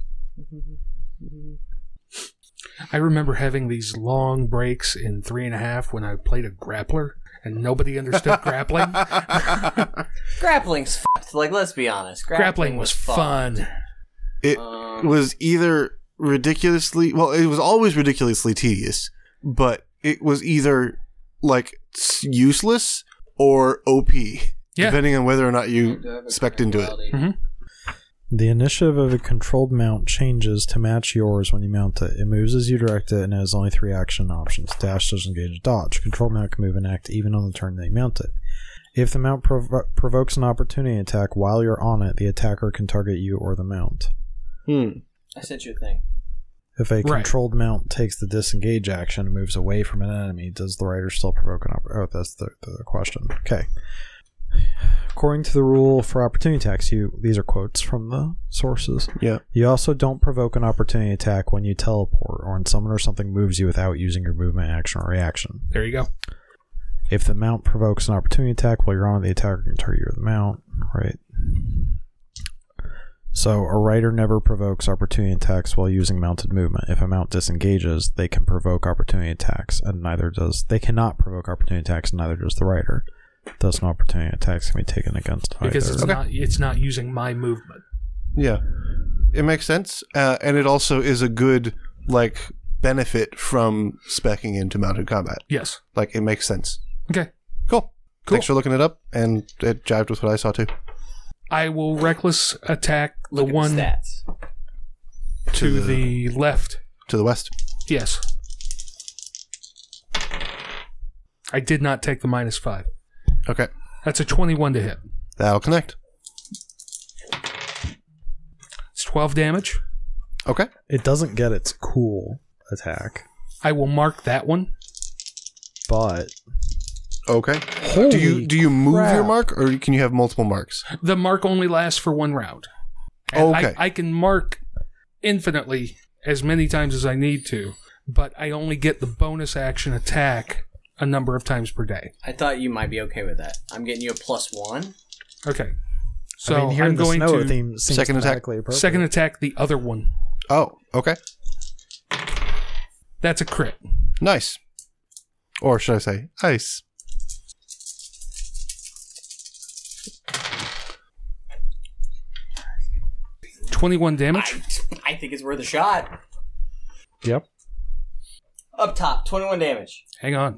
[SPEAKER 3] I remember having these long breaks in three and a half when I played a grappler and nobody understood grappling.
[SPEAKER 1] Grappling's fucked. Like, let's be honest. Grappling,
[SPEAKER 3] Grappling was
[SPEAKER 1] fucked.
[SPEAKER 3] fun.
[SPEAKER 2] It
[SPEAKER 1] Um,
[SPEAKER 2] was either ridiculously well, it was always ridiculously tedious, but it was either like s- useless or O P,
[SPEAKER 3] Yeah.
[SPEAKER 2] depending on whether or not you
[SPEAKER 1] do I have a
[SPEAKER 2] spec'd into it.
[SPEAKER 1] tranquility?
[SPEAKER 3] Mhm.
[SPEAKER 4] The initiative of a controlled mount changes to match yours when you mount it. It moves as you direct it and it has only three action options. Dash, disengage, dodge. Controlled mount can move and act even on the turn that you mount it. If the mount provo- provokes an opportunity attack while you're on it, the attacker can target you or the mount.
[SPEAKER 2] Hmm.
[SPEAKER 1] I sent you a thing.
[SPEAKER 4] If a
[SPEAKER 3] Right.
[SPEAKER 4] controlled mount takes the disengage action and moves away from an enemy, does the rider still provoke an opportunity? Oh, that's the, the question. Okay. According to the rule for opportunity attacks, you these are quotes from the sources.
[SPEAKER 2] Yeah.
[SPEAKER 4] You also don't provoke an opportunity attack when you teleport or when someone or something moves you without using your movement, action, or reaction.
[SPEAKER 3] There you go.
[SPEAKER 4] If the mount provokes an opportunity attack while you're on it, the attacker can target you or the mount. Right. So a rider never provokes opportunity attacks while using mounted movement. If a mount disengages, they can provoke opportunity attacks, and neither does they cannot provoke opportunity attacks, and neither does the rider. Thus, no opportunity attacks can be taken against either.
[SPEAKER 3] Because it's not it's not using my movement.
[SPEAKER 2] Yeah, it makes sense, uh, and it also is a good like benefit from speccing into mounted combat.
[SPEAKER 3] Yes.
[SPEAKER 2] Like it makes sense.
[SPEAKER 3] Okay.
[SPEAKER 2] Cool.
[SPEAKER 3] Cool.
[SPEAKER 2] Thanks for looking it up, and it jived with what I saw too.
[SPEAKER 3] I will reckless attack the
[SPEAKER 1] Look at
[SPEAKER 3] one
[SPEAKER 1] the stats.
[SPEAKER 3] to
[SPEAKER 2] To
[SPEAKER 3] the left.
[SPEAKER 2] To the west.
[SPEAKER 3] Yes. I did not take the minus five.
[SPEAKER 2] Okay,
[SPEAKER 3] That's a twenty-one to hit.
[SPEAKER 2] that'll connect.
[SPEAKER 3] It's twelve damage.
[SPEAKER 2] Okay.
[SPEAKER 4] It doesn't get its cool attack,
[SPEAKER 3] I will mark that one.
[SPEAKER 4] but
[SPEAKER 2] Okay.
[SPEAKER 4] holy
[SPEAKER 2] do you do you move
[SPEAKER 4] crap.
[SPEAKER 2] your mark, or can you have multiple marks?
[SPEAKER 3] The mark only lasts for one round. And
[SPEAKER 2] Okay.
[SPEAKER 3] I, I can mark infinitely as many times as I need to, but I only get the bonus action attack a number of times per day.
[SPEAKER 1] I thought you might be okay with that. I'm getting you a plus one.
[SPEAKER 3] Okay. So
[SPEAKER 4] I mean, here
[SPEAKER 3] I'm
[SPEAKER 4] in the
[SPEAKER 3] going
[SPEAKER 4] snow
[SPEAKER 3] to
[SPEAKER 4] theme seems
[SPEAKER 2] Second attack.
[SPEAKER 4] thematically appropriate.
[SPEAKER 3] second attack the other one.
[SPEAKER 2] Oh, okay.
[SPEAKER 3] That's a crit.
[SPEAKER 2] Nice. Or should I say ice?
[SPEAKER 3] twenty-one damage.
[SPEAKER 1] I, I think it's worth a shot.
[SPEAKER 4] Yep.
[SPEAKER 1] Up top, twenty-one damage.
[SPEAKER 3] Hang on.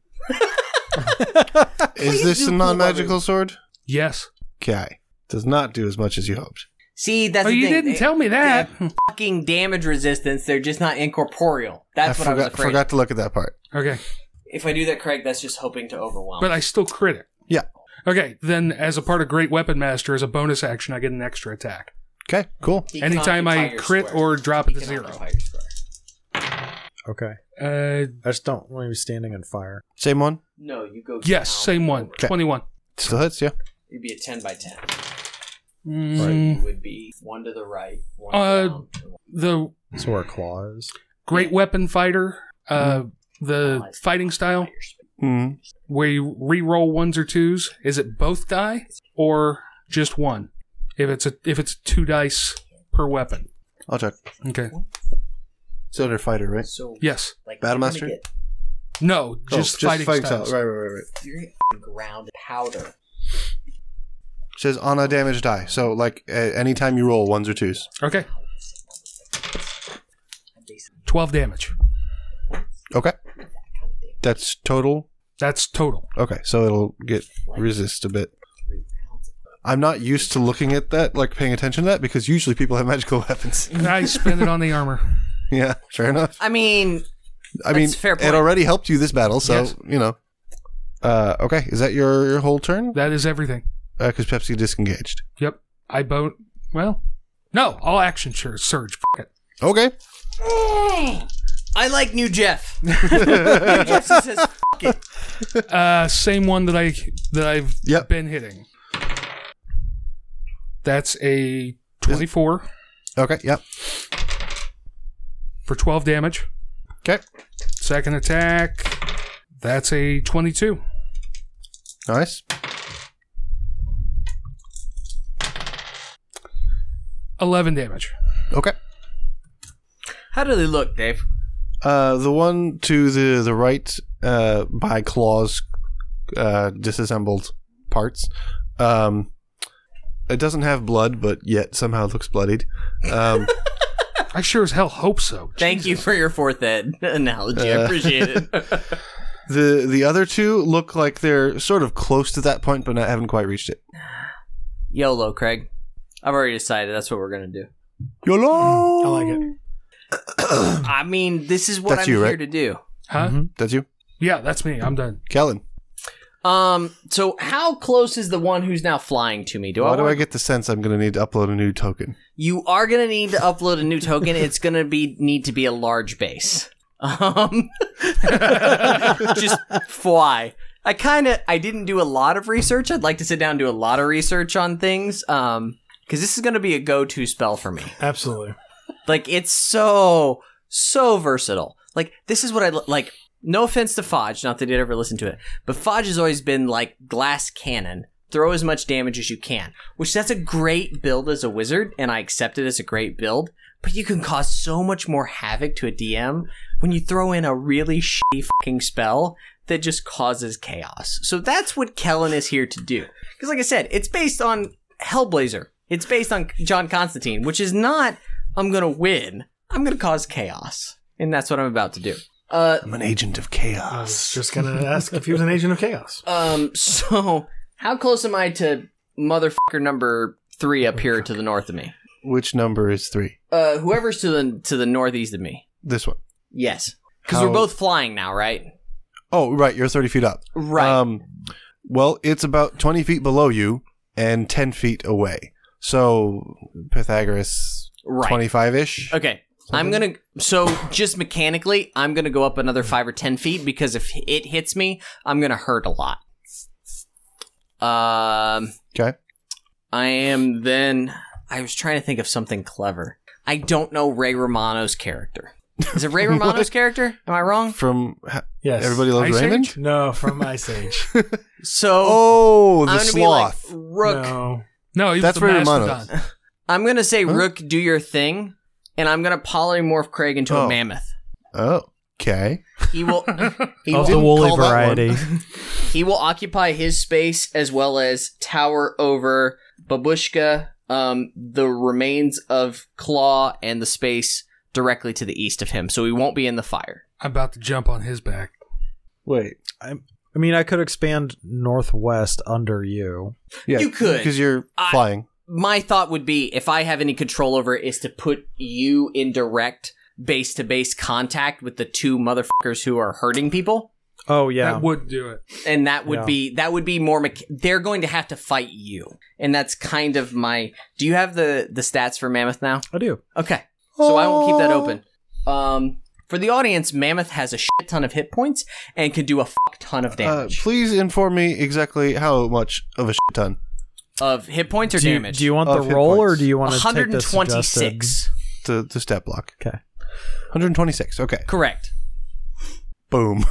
[SPEAKER 2] Is this a non-magical sword?
[SPEAKER 3] Yes.
[SPEAKER 2] Okay. Does not do as much as you hoped.
[SPEAKER 1] See, that's
[SPEAKER 3] Oh,
[SPEAKER 1] the
[SPEAKER 3] you
[SPEAKER 1] thing.
[SPEAKER 3] didn't
[SPEAKER 1] They-
[SPEAKER 3] tell me that.
[SPEAKER 1] they have fucking damage resistance. They're just not incorporeal. That's
[SPEAKER 2] I
[SPEAKER 1] what I was
[SPEAKER 2] forgot,
[SPEAKER 1] afraid.
[SPEAKER 2] forgot to look at that part.
[SPEAKER 3] Okay.
[SPEAKER 1] If I do that, Craig, that's just hoping to overwhelm.
[SPEAKER 3] But I still crit it.
[SPEAKER 2] Yeah.
[SPEAKER 3] Okay, then as a part of Great Weapon Master, as a bonus action, I get an extra attack.
[SPEAKER 2] Okay, cool.
[SPEAKER 1] He can
[SPEAKER 3] Anytime
[SPEAKER 1] occupy
[SPEAKER 3] I
[SPEAKER 1] your
[SPEAKER 3] crit
[SPEAKER 1] square.
[SPEAKER 3] or drop
[SPEAKER 1] He
[SPEAKER 3] it to
[SPEAKER 1] can
[SPEAKER 3] zero.
[SPEAKER 1] occupy your square.
[SPEAKER 4] Okay.
[SPEAKER 3] Uh,
[SPEAKER 4] I just don't want to be standing in fire.
[SPEAKER 2] Same one?
[SPEAKER 1] No, you go.
[SPEAKER 3] yes,
[SPEAKER 1] down
[SPEAKER 3] same one.
[SPEAKER 1] over.
[SPEAKER 2] Okay.
[SPEAKER 3] twenty-one.
[SPEAKER 2] Still hits, yeah.
[SPEAKER 1] It'd be a ten by ten.
[SPEAKER 3] Mm,
[SPEAKER 1] It would be one to the right, one
[SPEAKER 3] Uh,
[SPEAKER 1] down, and one
[SPEAKER 3] The
[SPEAKER 4] So our claws.
[SPEAKER 3] Great Weapon Fighter, uh, the
[SPEAKER 1] down.
[SPEAKER 3] fighting style,
[SPEAKER 1] Fire speed.
[SPEAKER 2] Mm.
[SPEAKER 3] where you re-roll ones or twos, is it both die or just one? If it's a if it's two dice per weapon.
[SPEAKER 2] I'll check.
[SPEAKER 3] Okay.
[SPEAKER 2] It's under fighter, right?
[SPEAKER 1] So,
[SPEAKER 3] Yes.
[SPEAKER 1] like,
[SPEAKER 2] Battle
[SPEAKER 1] you're
[SPEAKER 2] Master?
[SPEAKER 1] gonna get-
[SPEAKER 3] No, just,
[SPEAKER 2] Oh,
[SPEAKER 3] fighting,
[SPEAKER 2] style.
[SPEAKER 3] styles.
[SPEAKER 2] Right, right, right, right.
[SPEAKER 1] You're gonna get ground powder.
[SPEAKER 2] It says on a damage die. So, like, uh, anytime you roll ones or twos.
[SPEAKER 3] Okay. twelve damage.
[SPEAKER 2] Okay. That's total.
[SPEAKER 3] That's total.
[SPEAKER 2] Okay, so it'll get resist a bit. I'm not used to looking at that, like paying attention to that, because usually people have magical weapons.
[SPEAKER 3] I spend it on the armor.
[SPEAKER 2] Yeah, fair enough.
[SPEAKER 1] I mean,
[SPEAKER 2] I mean,
[SPEAKER 1] That's a fair point.
[SPEAKER 2] it already helped you this battle, so,
[SPEAKER 3] Yes.
[SPEAKER 2] you know. Uh, okay, is that your, your whole turn?
[SPEAKER 3] That is everything.
[SPEAKER 2] Because Pepsi disengaged.
[SPEAKER 3] Yep. I boat. Well, no. All action sure surge. F- it.
[SPEAKER 2] Okay.
[SPEAKER 1] I like New Jeff. New Jeff says, "Fuck it."
[SPEAKER 3] Uh, same one that I that I've
[SPEAKER 2] Yep.
[SPEAKER 3] been hitting. That's a twenty-four
[SPEAKER 2] Okay, yep.
[SPEAKER 3] for twelve damage.
[SPEAKER 2] Okay.
[SPEAKER 3] Second attack, that's a twenty-two.
[SPEAKER 2] Nice.
[SPEAKER 3] eleven damage.
[SPEAKER 2] Okay.
[SPEAKER 1] How do they look, Dave?
[SPEAKER 2] Uh, the one to the the right, uh, by claws, uh, disassembled parts. Um, it doesn't have blood, but yet somehow looks bloodied. Um,
[SPEAKER 3] I sure as hell hope so.
[SPEAKER 1] Thank you for your fourth ed analogy. I
[SPEAKER 2] Uh,
[SPEAKER 1] appreciate it.
[SPEAKER 2] the the other two look like they're sort of close to that point, but not, haven't quite reached it.
[SPEAKER 1] YOLO, Craig. I've already decided that's what we're going to do.
[SPEAKER 2] YOLO!
[SPEAKER 5] I like it.
[SPEAKER 1] I mean, this is what
[SPEAKER 2] That's
[SPEAKER 1] I'm
[SPEAKER 2] you,
[SPEAKER 1] here
[SPEAKER 2] right?
[SPEAKER 1] to do.
[SPEAKER 3] Huh?
[SPEAKER 4] Mm-hmm.
[SPEAKER 2] That's you?
[SPEAKER 3] Yeah, that's me. I'm done.
[SPEAKER 2] Kellen.
[SPEAKER 1] Um, so how close is the one who's now flying to me? Do
[SPEAKER 2] Why
[SPEAKER 1] I
[SPEAKER 2] do
[SPEAKER 1] want-
[SPEAKER 2] I get the sense I'm going to need to upload a new token?
[SPEAKER 1] You are going to need to upload a new token. It's going to be need to be a large base. Um, just fly. I kind of I didn't do a lot of research. I'd like to sit down and do a lot of research on things. Um, because this is going to be a go-to spell for me.
[SPEAKER 5] Absolutely.
[SPEAKER 1] Like it's so so versatile. Like this is what I li- like. No offense to Fodge, not that he'd ever listen to it, but Fodge has always been like glass cannon. Throw as much damage as you can, which that's a great build as a wizard, and I accept it as a great build. But you can cause so much more havoc to a D M when you throw in a really shitty fucking spell that just causes chaos. So that's what Kellen is here to do. Because like I said, it's based on Hellblazer. It's based on John Constantine, which is not, I'm going to win. I'm going to cause chaos. And that's what I'm about to do. Uh,
[SPEAKER 2] I'm an agent of
[SPEAKER 5] I was
[SPEAKER 2] chaos.
[SPEAKER 5] just going to ask if he was an agent of chaos.
[SPEAKER 1] um, so how close am I to motherfucker number three up here to the north of me?
[SPEAKER 2] Which number is three?
[SPEAKER 1] Uh, whoever's to the to the northeast of me.
[SPEAKER 2] This one.
[SPEAKER 1] Yes. Because
[SPEAKER 2] How-
[SPEAKER 1] we're both flying now, right?
[SPEAKER 2] Oh, right. You're thirty feet up.
[SPEAKER 1] Right.
[SPEAKER 2] Um, well, it's about twenty feet below you and ten feet away. So, Pythagoras,
[SPEAKER 1] right.
[SPEAKER 2] twenty-five-ish?
[SPEAKER 1] Okay. I'm gonna, so just mechanically, I'm gonna go up another five or ten feet because if it hits me, I'm gonna hurt a lot. Um,
[SPEAKER 2] Okay.
[SPEAKER 1] I am then, I was trying to think of something clever. I don't know Ray Romano's character. Is it Ray Romano's character? Am I wrong?
[SPEAKER 2] From ha-
[SPEAKER 5] Yes.
[SPEAKER 2] Everybody Loves
[SPEAKER 3] Ice
[SPEAKER 2] Raymond?
[SPEAKER 3] Age?
[SPEAKER 5] No, from Ice Age.
[SPEAKER 1] So,
[SPEAKER 2] Oh, the
[SPEAKER 1] I'm gonna
[SPEAKER 2] sloth.
[SPEAKER 1] be like, Rook,
[SPEAKER 5] No.
[SPEAKER 3] No, he was
[SPEAKER 2] That's
[SPEAKER 3] the
[SPEAKER 2] Ray
[SPEAKER 3] mastodon.
[SPEAKER 2] Romano's.
[SPEAKER 1] I'm gonna say,
[SPEAKER 2] Huh?
[SPEAKER 1] Rook, do your thing, and I'm gonna polymorph Craig into
[SPEAKER 2] Oh.
[SPEAKER 1] a mammoth.
[SPEAKER 2] Oh, okay.
[SPEAKER 1] He will, he
[SPEAKER 4] Of
[SPEAKER 1] will
[SPEAKER 4] the
[SPEAKER 2] Didn't
[SPEAKER 4] woolly
[SPEAKER 2] call that one.
[SPEAKER 4] variety.
[SPEAKER 1] He will occupy his space as well as tower over Babushka, um, the remains of Claw, and the space directly to the east of him. So he won't be in the fire.
[SPEAKER 3] I'm about to jump on his back.
[SPEAKER 2] Wait.
[SPEAKER 4] I mean, I could expand northwest under you.
[SPEAKER 2] Yeah,
[SPEAKER 1] You could.
[SPEAKER 2] Because you're
[SPEAKER 1] I-
[SPEAKER 2] flying.
[SPEAKER 1] My thought would be, if I have any control over it, is to put you in direct base-to-base contact with the two motherfuckers who are hurting people.
[SPEAKER 4] Oh yeah.
[SPEAKER 3] That would do it.
[SPEAKER 1] And that would
[SPEAKER 4] Yeah.
[SPEAKER 1] be that would be more. Mecha- they're going to have to fight you, and that's kind of my. Do you have the the stats for Mammoth now?
[SPEAKER 4] I do.
[SPEAKER 1] Okay, so I will keep that open. Um, for the audience, Mammoth has a shit ton of hit points and can do a fuck ton of
[SPEAKER 2] Uh,
[SPEAKER 1] damage.
[SPEAKER 2] please inform me exactly how much of a shit ton.
[SPEAKER 1] of hit points or
[SPEAKER 4] Do you,
[SPEAKER 1] damage?
[SPEAKER 4] do you want
[SPEAKER 2] Of
[SPEAKER 4] the
[SPEAKER 2] hit
[SPEAKER 4] roll, or
[SPEAKER 2] points.
[SPEAKER 4] do you want to take the suggested?
[SPEAKER 1] one hundred twenty-six.
[SPEAKER 2] The, the stat block.
[SPEAKER 4] Okay.
[SPEAKER 2] one hundred twenty-six. Okay.
[SPEAKER 1] Correct.
[SPEAKER 2] Boom.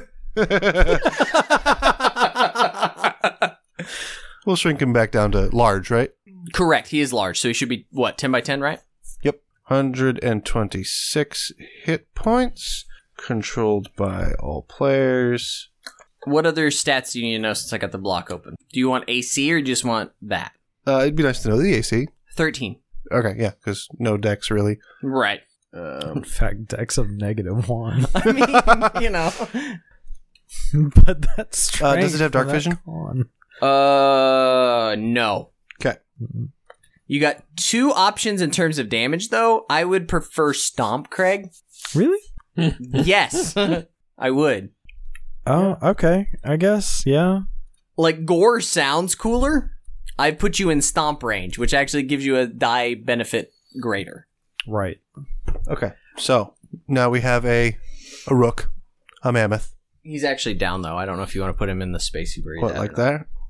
[SPEAKER 2] We'll shrink him back down to large, right?
[SPEAKER 1] Correct. He is large, so he should be what ten by ten, right?
[SPEAKER 2] Yep. one hundred twenty-six hit points. Controlled by all players.
[SPEAKER 1] What other stats do you need to know since I got the block open? Do you want A C or just want that?
[SPEAKER 2] Uh, it'd be nice to know the A C.
[SPEAKER 1] thirteen.
[SPEAKER 2] Okay, yeah, because no decks really.
[SPEAKER 1] Right.
[SPEAKER 2] Um,
[SPEAKER 4] In fact, dex of negative one.
[SPEAKER 1] I mean, you know.
[SPEAKER 4] But that's
[SPEAKER 2] Uh, does it have
[SPEAKER 4] strength
[SPEAKER 2] dark
[SPEAKER 4] for that
[SPEAKER 2] vision?
[SPEAKER 4] con.
[SPEAKER 1] Uh, no.
[SPEAKER 2] okay.
[SPEAKER 1] You got two options in terms of damage, though. I would prefer Stomp, Craig.
[SPEAKER 4] Really?
[SPEAKER 1] Yes, I would.
[SPEAKER 4] Oh, okay. I guess. Yeah.
[SPEAKER 1] Like, Gore sounds cooler. I put you in Stomp range, which actually gives you a die benefit greater.
[SPEAKER 4] Right.
[SPEAKER 2] Okay. So now we have a a rook, a mammoth.
[SPEAKER 1] He's actually down, though. I don't know if you want to put him in the space where he's
[SPEAKER 2] What,
[SPEAKER 1] at
[SPEAKER 2] like
[SPEAKER 1] or not.
[SPEAKER 2] that?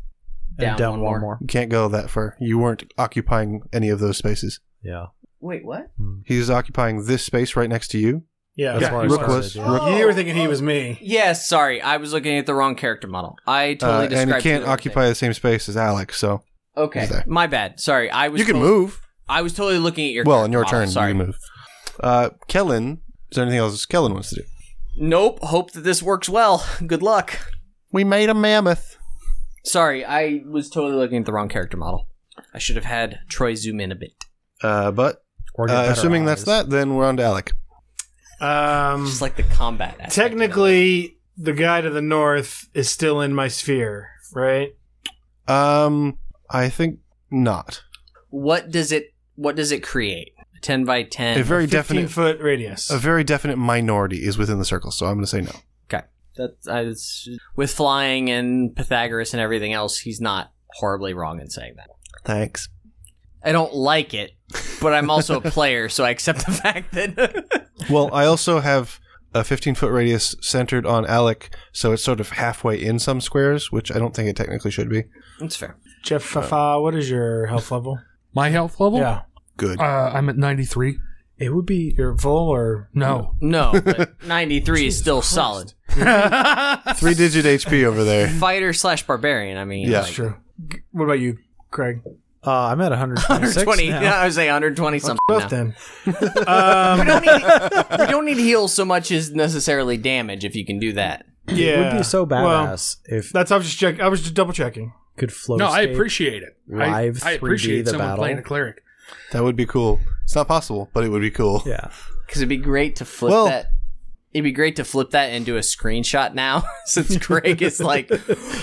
[SPEAKER 1] Down
[SPEAKER 4] and down
[SPEAKER 1] one
[SPEAKER 4] one,
[SPEAKER 1] more.
[SPEAKER 4] more.
[SPEAKER 2] You can't go that far. You weren't occupying any of those spaces.
[SPEAKER 4] Yeah.
[SPEAKER 1] Wait, what?
[SPEAKER 2] He's occupying this space right next to you.
[SPEAKER 5] Yeah,
[SPEAKER 4] That's
[SPEAKER 5] yeah,
[SPEAKER 4] why I
[SPEAKER 5] you
[SPEAKER 2] Rook
[SPEAKER 5] were.
[SPEAKER 2] was.
[SPEAKER 4] started,
[SPEAKER 2] Rook,
[SPEAKER 1] Oh.
[SPEAKER 5] You were thinking he was me.
[SPEAKER 1] Yes, sorry. I was looking at the wrong character model. I totally
[SPEAKER 2] uh,
[SPEAKER 1] described
[SPEAKER 2] and he
[SPEAKER 1] it
[SPEAKER 2] can't
[SPEAKER 1] the wrong
[SPEAKER 2] occupy the same space as Alex, so
[SPEAKER 1] thing. Okay,
[SPEAKER 2] He's there.
[SPEAKER 1] my bad. Sorry, I was.
[SPEAKER 2] you can
[SPEAKER 1] tot-
[SPEAKER 2] move.
[SPEAKER 1] I was totally looking at your.
[SPEAKER 2] Well,
[SPEAKER 1] character
[SPEAKER 2] on your
[SPEAKER 1] model.
[SPEAKER 2] turn,
[SPEAKER 1] Sorry.
[SPEAKER 2] you can move. Uh, Kellen, is there anything else Kellen wants to do?
[SPEAKER 1] Nope. Hope that this works well. Good luck.
[SPEAKER 2] We made a mammoth.
[SPEAKER 1] Sorry, I was totally looking at the wrong character model. I should have had Troy zoom in a bit.
[SPEAKER 2] Uh, but
[SPEAKER 4] Or get
[SPEAKER 2] uh,
[SPEAKER 4] better
[SPEAKER 2] assuming that's
[SPEAKER 4] eyes.
[SPEAKER 2] that, then we're on to Alec.
[SPEAKER 5] Um,
[SPEAKER 1] Just like the combat. aspect of it.
[SPEAKER 5] technically, the guy to the north is still in my sphere, right?
[SPEAKER 2] Um, I think not.
[SPEAKER 1] What does it? What does it create? A ten by ten.
[SPEAKER 2] A very
[SPEAKER 5] fifteen
[SPEAKER 2] definite,
[SPEAKER 5] foot radius.
[SPEAKER 2] a very definite minority is within the circle, so I'm going to say no.
[SPEAKER 1] Okay. That I, it's, with flying and Pythagoras and everything else, he's not horribly wrong in saying that.
[SPEAKER 2] Thanks.
[SPEAKER 1] I don't like it, but I'm also a player, so I accept the fact that.
[SPEAKER 2] Well, I also have a fifteen foot radius centered on Alec, so it's sort of halfway in some squares, which I don't think it technically should be.
[SPEAKER 1] That's fair.
[SPEAKER 5] Jeff Fafa, what is your health level?
[SPEAKER 3] My health level?
[SPEAKER 5] Yeah.
[SPEAKER 2] Good.
[SPEAKER 3] Uh, I'm at ninety-three.
[SPEAKER 5] It would be you're full or
[SPEAKER 3] No.
[SPEAKER 1] No, but ninety-three is still solid.
[SPEAKER 2] Three digit H P over there.
[SPEAKER 1] Fighter slash barbarian. I mean,
[SPEAKER 2] Yeah.
[SPEAKER 1] like,
[SPEAKER 5] That's true. G- What about you, Craig?
[SPEAKER 4] Uh, I'm at one hundred twenty-six
[SPEAKER 1] one twenty.
[SPEAKER 4] now.
[SPEAKER 1] Yeah, I was saying one twenty something.
[SPEAKER 5] Both
[SPEAKER 1] now.
[SPEAKER 5] then.
[SPEAKER 1] We
[SPEAKER 5] um,
[SPEAKER 1] don't need we don't need heal so much as necessarily damage if you can do that.
[SPEAKER 5] yeah.
[SPEAKER 4] It would be so
[SPEAKER 5] Well,
[SPEAKER 4] badass if
[SPEAKER 5] that's I was just check. I was just double checking.
[SPEAKER 4] could flow.
[SPEAKER 3] No, I appreciate it.
[SPEAKER 4] live
[SPEAKER 3] I, I
[SPEAKER 4] 3D
[SPEAKER 3] appreciate
[SPEAKER 4] the
[SPEAKER 3] someone
[SPEAKER 4] battle.
[SPEAKER 3] playing a cleric.
[SPEAKER 2] That would be cool. It's not possible, but it would be cool.
[SPEAKER 4] Yeah.
[SPEAKER 1] Because it'd be great to flip
[SPEAKER 2] Well-
[SPEAKER 1] that. It'd be great to flip that into a screenshot now, since Craig is like.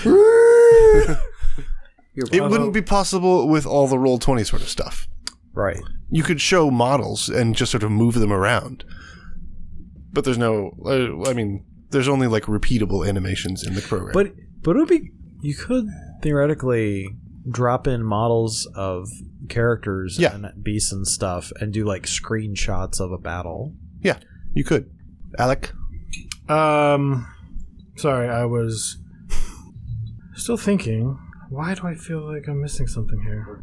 [SPEAKER 1] You're
[SPEAKER 2] It wouldn't be possible with all the roll twenty sort of stuff.
[SPEAKER 4] Right.
[SPEAKER 2] You could show models and just sort of move them around. But there's no, uh, I mean, there's only like repeatable animations in the program.
[SPEAKER 4] But but it would be you could theoretically drop in models of characters
[SPEAKER 2] Yeah.
[SPEAKER 4] and beasts and stuff and do like screenshots of a battle.
[SPEAKER 2] yeah, you could. Alec?
[SPEAKER 5] Um, sorry, I was still thinking. Why do I feel like I'm missing something here?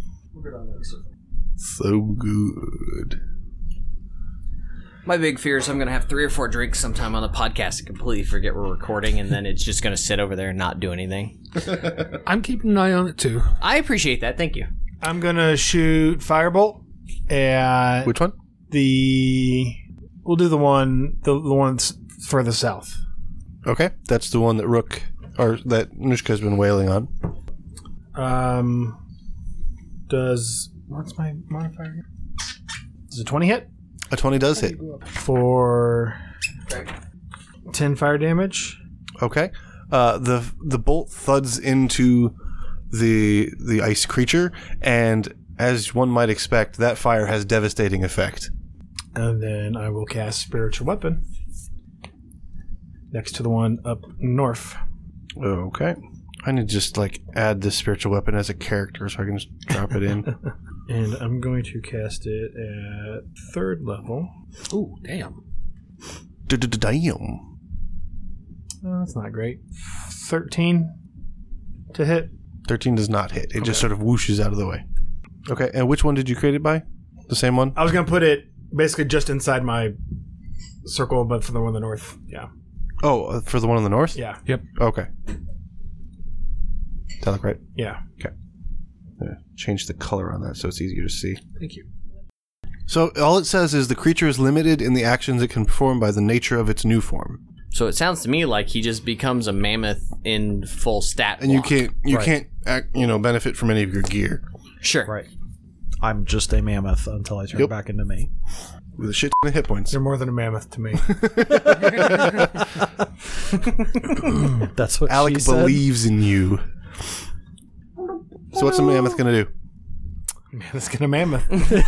[SPEAKER 2] So good.
[SPEAKER 1] My big fear is I'm going to have three or four drinks sometime on the podcast and completely forget we're recording, and then it's just going to sit over there and not do anything.
[SPEAKER 3] I'm keeping an eye on it too.
[SPEAKER 1] I appreciate that. Thank you.
[SPEAKER 5] I'm gonna shoot firebolt at
[SPEAKER 2] Which one?
[SPEAKER 5] the. We'll do the one the, the one that's further south.
[SPEAKER 2] Okay, that's the one that Rook, or that Nushka's been wailing on.
[SPEAKER 5] Um, does what's my modifier? Here? Does a twenty hit
[SPEAKER 2] A twenty does hit.
[SPEAKER 5] for ten fire damage?
[SPEAKER 2] Okay. Uh, the the bolt thuds into the the ice creature, and as one might expect, that fire has devastating effect.
[SPEAKER 5] And then I will cast Spiritual Weapon next to the one up north.
[SPEAKER 2] Okay. I need to just like add this spiritual weapon as a character so I can just drop it in.
[SPEAKER 5] And I'm going to cast it at third level.
[SPEAKER 3] Ooh, damn.
[SPEAKER 2] Damn.
[SPEAKER 5] Oh, that's not great. thirteen to hit.
[SPEAKER 2] thirteen does not hit. It just sort of whooshes out of the way. Okay, and which one did you create it by? The same one?
[SPEAKER 5] I was going to put it basically just inside my circle, but for the one in the north. Yeah.
[SPEAKER 2] Oh, uh, for the one on the north?
[SPEAKER 5] Yeah.
[SPEAKER 2] Okay. Does that look right?
[SPEAKER 5] Yeah.
[SPEAKER 2] Yeah, change the color on that so it's easier to see.
[SPEAKER 3] Thank you.
[SPEAKER 2] So all it says is the creature is limited in the actions it can perform by the nature of its new form.
[SPEAKER 1] So it sounds to me like he just becomes a mammoth in full stat.
[SPEAKER 2] And you
[SPEAKER 1] block.
[SPEAKER 2] can't you
[SPEAKER 4] Right.
[SPEAKER 2] can't act, you know benefit from any of your gear.
[SPEAKER 1] Sure.
[SPEAKER 4] Right. I'm just a mammoth until I turn
[SPEAKER 2] Yep.
[SPEAKER 4] back into me.
[SPEAKER 2] With a shit ton of hit points.
[SPEAKER 5] They're more than a mammoth to me.
[SPEAKER 4] That's what
[SPEAKER 2] Alec
[SPEAKER 4] she said.
[SPEAKER 2] believes in you. So what's a mammoth gonna do?
[SPEAKER 5] Mammoth's going to mammoth.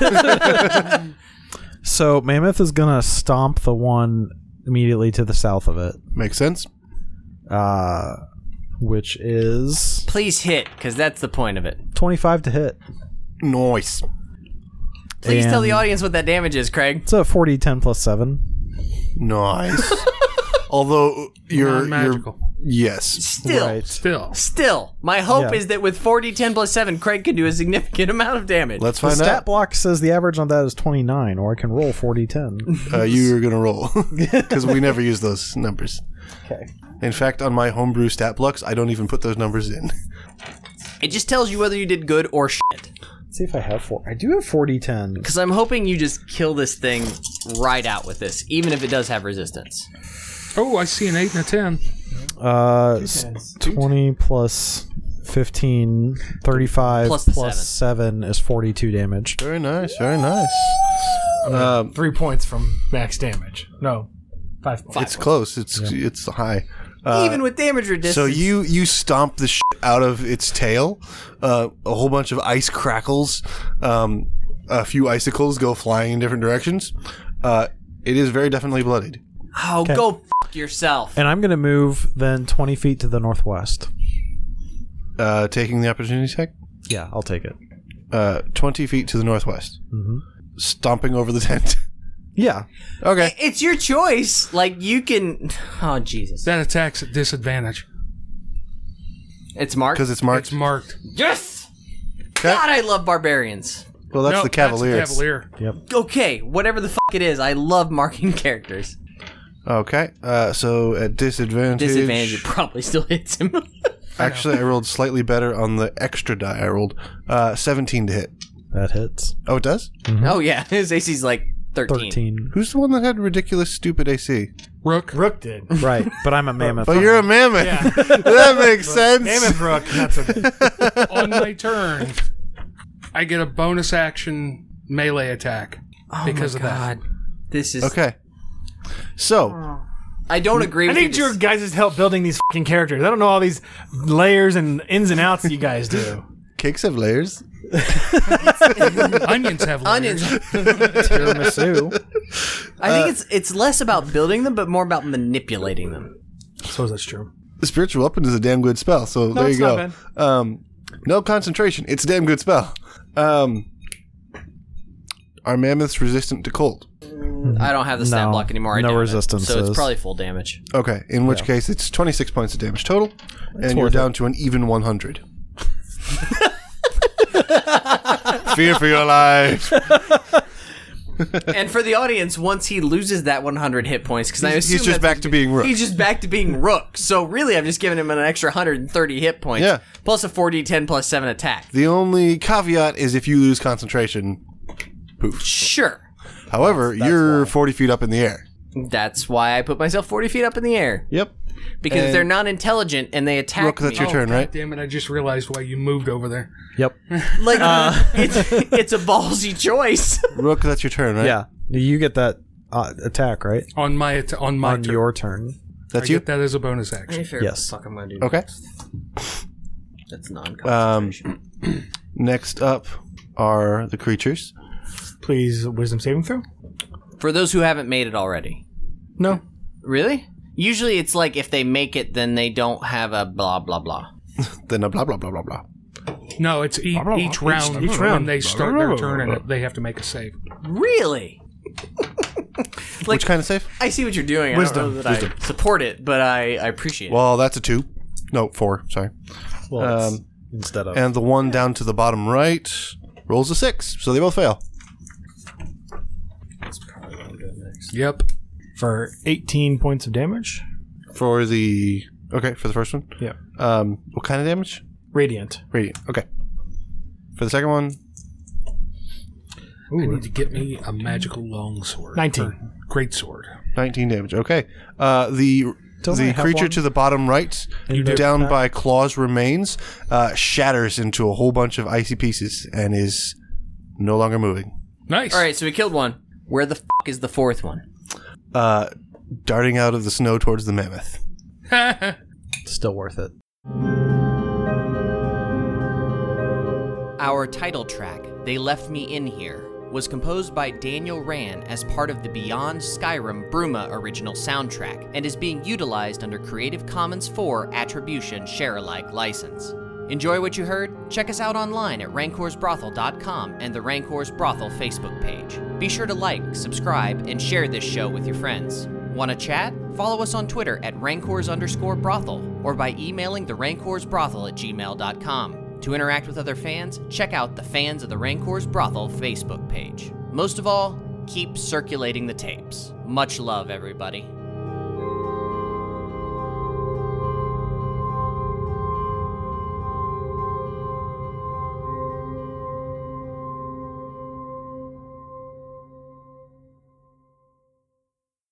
[SPEAKER 4] So Mammoth is gonna stomp the one immediately to the south of it,
[SPEAKER 2] Makes sense?
[SPEAKER 4] uh, which is
[SPEAKER 1] Please hit, because that's the point of it.
[SPEAKER 4] twenty-five to hit.
[SPEAKER 2] Nice.
[SPEAKER 1] Please tell the
[SPEAKER 4] And-
[SPEAKER 1] audience what that damage is, Craig.
[SPEAKER 4] It's a forty ten plus seven.
[SPEAKER 2] Nice. Although your your
[SPEAKER 3] Non-magical.
[SPEAKER 2] Yes.
[SPEAKER 1] Still,
[SPEAKER 4] Right.
[SPEAKER 3] Still.
[SPEAKER 1] still, my hope
[SPEAKER 4] Yeah.
[SPEAKER 1] is that with four d ten plus seven, Craig could do a significant amount of damage.
[SPEAKER 2] Let's
[SPEAKER 4] The
[SPEAKER 2] find
[SPEAKER 4] stat
[SPEAKER 2] out.
[SPEAKER 4] block says the average on that is twenty-nine, or I can roll forty ten.
[SPEAKER 2] Uh, you're going to roll. Because we never use those numbers.
[SPEAKER 4] Okay.
[SPEAKER 2] In fact, on my homebrew stat blocks, I don't even put those numbers in.
[SPEAKER 1] It just tells you whether you did good or shit.
[SPEAKER 4] Let's see if I have four. I do have forty ten.
[SPEAKER 1] Because I'm hoping you just kill this thing right out with this, even if it does have resistance.
[SPEAKER 3] Oh, I see an eight and a ten.
[SPEAKER 4] Uh, s- twenty plus fifteen, thirty-five
[SPEAKER 1] Plus the
[SPEAKER 4] plus seven is forty-two damage.
[SPEAKER 2] Very nice, very nice. Um,
[SPEAKER 5] Three points from max damage. No, five points.
[SPEAKER 2] it's close. It's it's high. Uh,
[SPEAKER 1] even with damage resistance.
[SPEAKER 2] So you you stomp the shit out of its tail. Uh, a whole bunch of ice crackles. Um, a few icicles go flying in different directions. Uh, it is very definitely bloodied.
[SPEAKER 1] Oh,
[SPEAKER 4] Okay.
[SPEAKER 1] go f yourself.
[SPEAKER 4] And I'm going to move then twenty feet to the northwest.
[SPEAKER 2] Uh, taking the opportunity attack.
[SPEAKER 4] Yeah, I'll take it.
[SPEAKER 2] Uh, twenty feet to the northwest.
[SPEAKER 4] Mm-hmm.
[SPEAKER 2] Stomping over the tent.
[SPEAKER 4] Yeah.
[SPEAKER 2] Okay.
[SPEAKER 1] It's your choice. Like, you can... Oh, Jesus.
[SPEAKER 3] That attack's at disadvantage.
[SPEAKER 1] It's marked?
[SPEAKER 2] Because it's marked.
[SPEAKER 3] It's marked.
[SPEAKER 1] Yes!
[SPEAKER 2] Okay.
[SPEAKER 1] God, I love barbarians.
[SPEAKER 2] Well, that's
[SPEAKER 3] No,
[SPEAKER 2] the Cavaliers.
[SPEAKER 3] That's the Cavalier.
[SPEAKER 1] Okay, whatever the fuck it is, I love marking characters.
[SPEAKER 2] Okay. Uh, so at disadvantage.
[SPEAKER 1] Disadvantage, it probably still hits him.
[SPEAKER 2] Actually, I rolled slightly better on the extra die I rolled. Uh, seventeen to hit.
[SPEAKER 4] That hits.
[SPEAKER 2] Oh, it does?
[SPEAKER 1] Oh, yeah, his A C's like thirteen.
[SPEAKER 4] thirteen.
[SPEAKER 2] Who's the one that had ridiculous, stupid A C?
[SPEAKER 3] Rook.
[SPEAKER 5] Rook did.
[SPEAKER 4] Right, but I'm a mammoth.
[SPEAKER 2] But you're a mammoth.
[SPEAKER 5] Yeah.
[SPEAKER 2] That makes sense.
[SPEAKER 5] Mammoth Rook. That's a,
[SPEAKER 3] On my turn, I get a bonus action melee attack
[SPEAKER 1] Oh
[SPEAKER 3] because
[SPEAKER 1] my
[SPEAKER 3] of that.
[SPEAKER 1] God. This is...
[SPEAKER 2] Okay. So,
[SPEAKER 1] I don't agree
[SPEAKER 5] I
[SPEAKER 1] with
[SPEAKER 5] need
[SPEAKER 1] you.
[SPEAKER 5] your guys' help building these fucking characters. I don't know all these layers and ins and outs that you guys do.
[SPEAKER 2] cakes have layers.
[SPEAKER 3] Onions have layers.
[SPEAKER 1] Onions.
[SPEAKER 4] tiramisu.
[SPEAKER 1] I think it's it's less about building them, but more about manipulating them.
[SPEAKER 5] I suppose that's true.
[SPEAKER 2] The spiritual weapon is a damn good spell, so there you
[SPEAKER 5] it's
[SPEAKER 2] go.
[SPEAKER 5] not
[SPEAKER 2] Um, no concentration. It's a damn good spell. Um, are mammoths resistant to cold?
[SPEAKER 1] I don't have the stat
[SPEAKER 4] No,
[SPEAKER 1] block anymore. I
[SPEAKER 4] no
[SPEAKER 1] doubt it.
[SPEAKER 4] resistances.
[SPEAKER 1] So it's probably full damage.
[SPEAKER 2] Okay, in which case it's twenty-six points of damage total, and you're
[SPEAKER 4] worth
[SPEAKER 2] down to an even one hundred. Fear for your life.
[SPEAKER 1] And for the audience, once he loses that one hundred hit points, because I
[SPEAKER 2] He's,
[SPEAKER 1] assume
[SPEAKER 2] he's just
[SPEAKER 1] that's-
[SPEAKER 2] back to being Rook.
[SPEAKER 1] He's just back to being Rook. So really, I've just given him an extra one hundred thirty hit points.
[SPEAKER 2] Yeah.
[SPEAKER 1] Plus a four d ten plus seven attack.
[SPEAKER 2] The only caveat is if you lose concentration, poof.
[SPEAKER 1] Sure.
[SPEAKER 2] However, you're forty feet up in the air.
[SPEAKER 1] That's why I put myself forty feet up in the air.
[SPEAKER 2] Yep.
[SPEAKER 1] Because if
[SPEAKER 2] And-
[SPEAKER 1] they're not intelligent and they attack
[SPEAKER 2] Rook, that's
[SPEAKER 1] me,
[SPEAKER 2] your turn,
[SPEAKER 3] God
[SPEAKER 2] right?
[SPEAKER 3] damn it! I just realized why you moved over there.
[SPEAKER 4] Yep.
[SPEAKER 1] like it's it's a ballsy choice.
[SPEAKER 2] Rook, that's your turn, right?
[SPEAKER 4] Yeah. You get that uh, attack, right?
[SPEAKER 3] On my at- on my
[SPEAKER 4] On
[SPEAKER 3] turn.
[SPEAKER 4] your turn.
[SPEAKER 2] That's
[SPEAKER 3] I
[SPEAKER 2] you?
[SPEAKER 3] get that as a bonus action.
[SPEAKER 4] Yes.
[SPEAKER 1] Fuck, I'm gonna do.
[SPEAKER 2] Okay.
[SPEAKER 1] That's
[SPEAKER 2] Um,
[SPEAKER 1] non-concentration.
[SPEAKER 2] next up are the creatures.
[SPEAKER 5] Please, wisdom saving throw?
[SPEAKER 1] For those who haven't made it already.
[SPEAKER 5] No.
[SPEAKER 1] Really? Usually it's like if they make it, then they don't have a blah blah blah.
[SPEAKER 2] Then a blah, blah, blah, blah, blah.
[SPEAKER 3] No, it's e-
[SPEAKER 5] blah,
[SPEAKER 3] each
[SPEAKER 5] blah.
[SPEAKER 3] round.
[SPEAKER 5] Each
[SPEAKER 3] when
[SPEAKER 5] round.
[SPEAKER 3] they start their turn, and they have to make a save.
[SPEAKER 1] Really?
[SPEAKER 2] Which kind of save?
[SPEAKER 1] I see what you're doing.
[SPEAKER 5] Wisdom.
[SPEAKER 1] I don't know that I support it, but I, I appreciate it.
[SPEAKER 2] Well, that's a two. No, four. Sorry.
[SPEAKER 4] Well, it's
[SPEAKER 2] Um,
[SPEAKER 4] instead of.
[SPEAKER 2] And the one down to the bottom right rolls a six, so they both fail.
[SPEAKER 3] Yep.
[SPEAKER 5] For eighteen points of damage.
[SPEAKER 2] For the okay, for the first one.
[SPEAKER 5] Yeah.
[SPEAKER 2] Um, what kind of damage?
[SPEAKER 5] Radiant.
[SPEAKER 2] Radiant. Okay. For the second one,
[SPEAKER 3] I need to get me a magical longsword.
[SPEAKER 5] nineteen.
[SPEAKER 3] Or great sword.
[SPEAKER 2] nineteen damage. Okay. Uh, the
[SPEAKER 4] Don't I
[SPEAKER 2] the
[SPEAKER 4] have
[SPEAKER 2] creature
[SPEAKER 4] one?
[SPEAKER 2] to the bottom right,
[SPEAKER 4] You do.
[SPEAKER 2] down
[SPEAKER 4] Okay.
[SPEAKER 2] by Claw's remains, uh, shatters into a whole bunch of icy pieces and is no longer moving.
[SPEAKER 3] Nice.
[SPEAKER 1] All right, so we killed one. Where the fuck is the fourth one?
[SPEAKER 2] Uh, darting out of the snow towards the mammoth.
[SPEAKER 4] Still worth it.
[SPEAKER 1] Our title track, They Left Me In Here, was composed by Daniel Rand as part of the Beyond Skyrim Bruma original soundtrack and is being utilized under Creative Commons four Attribution Share-alike license. Enjoy what you heard? Check us out online at rancors brothel dot com and the Rancors Brothel Facebook page. Be sure to like, subscribe, and share this show with your friends. Want to chat? Follow us on Twitter at Rancors underscore brothel or by emailing the Rancors Brothel at gmail dot com. To interact with other fans, check out the Fans of the Rancors Brothel Facebook page. Most of all, keep circulating the tapes. Much love, everybody.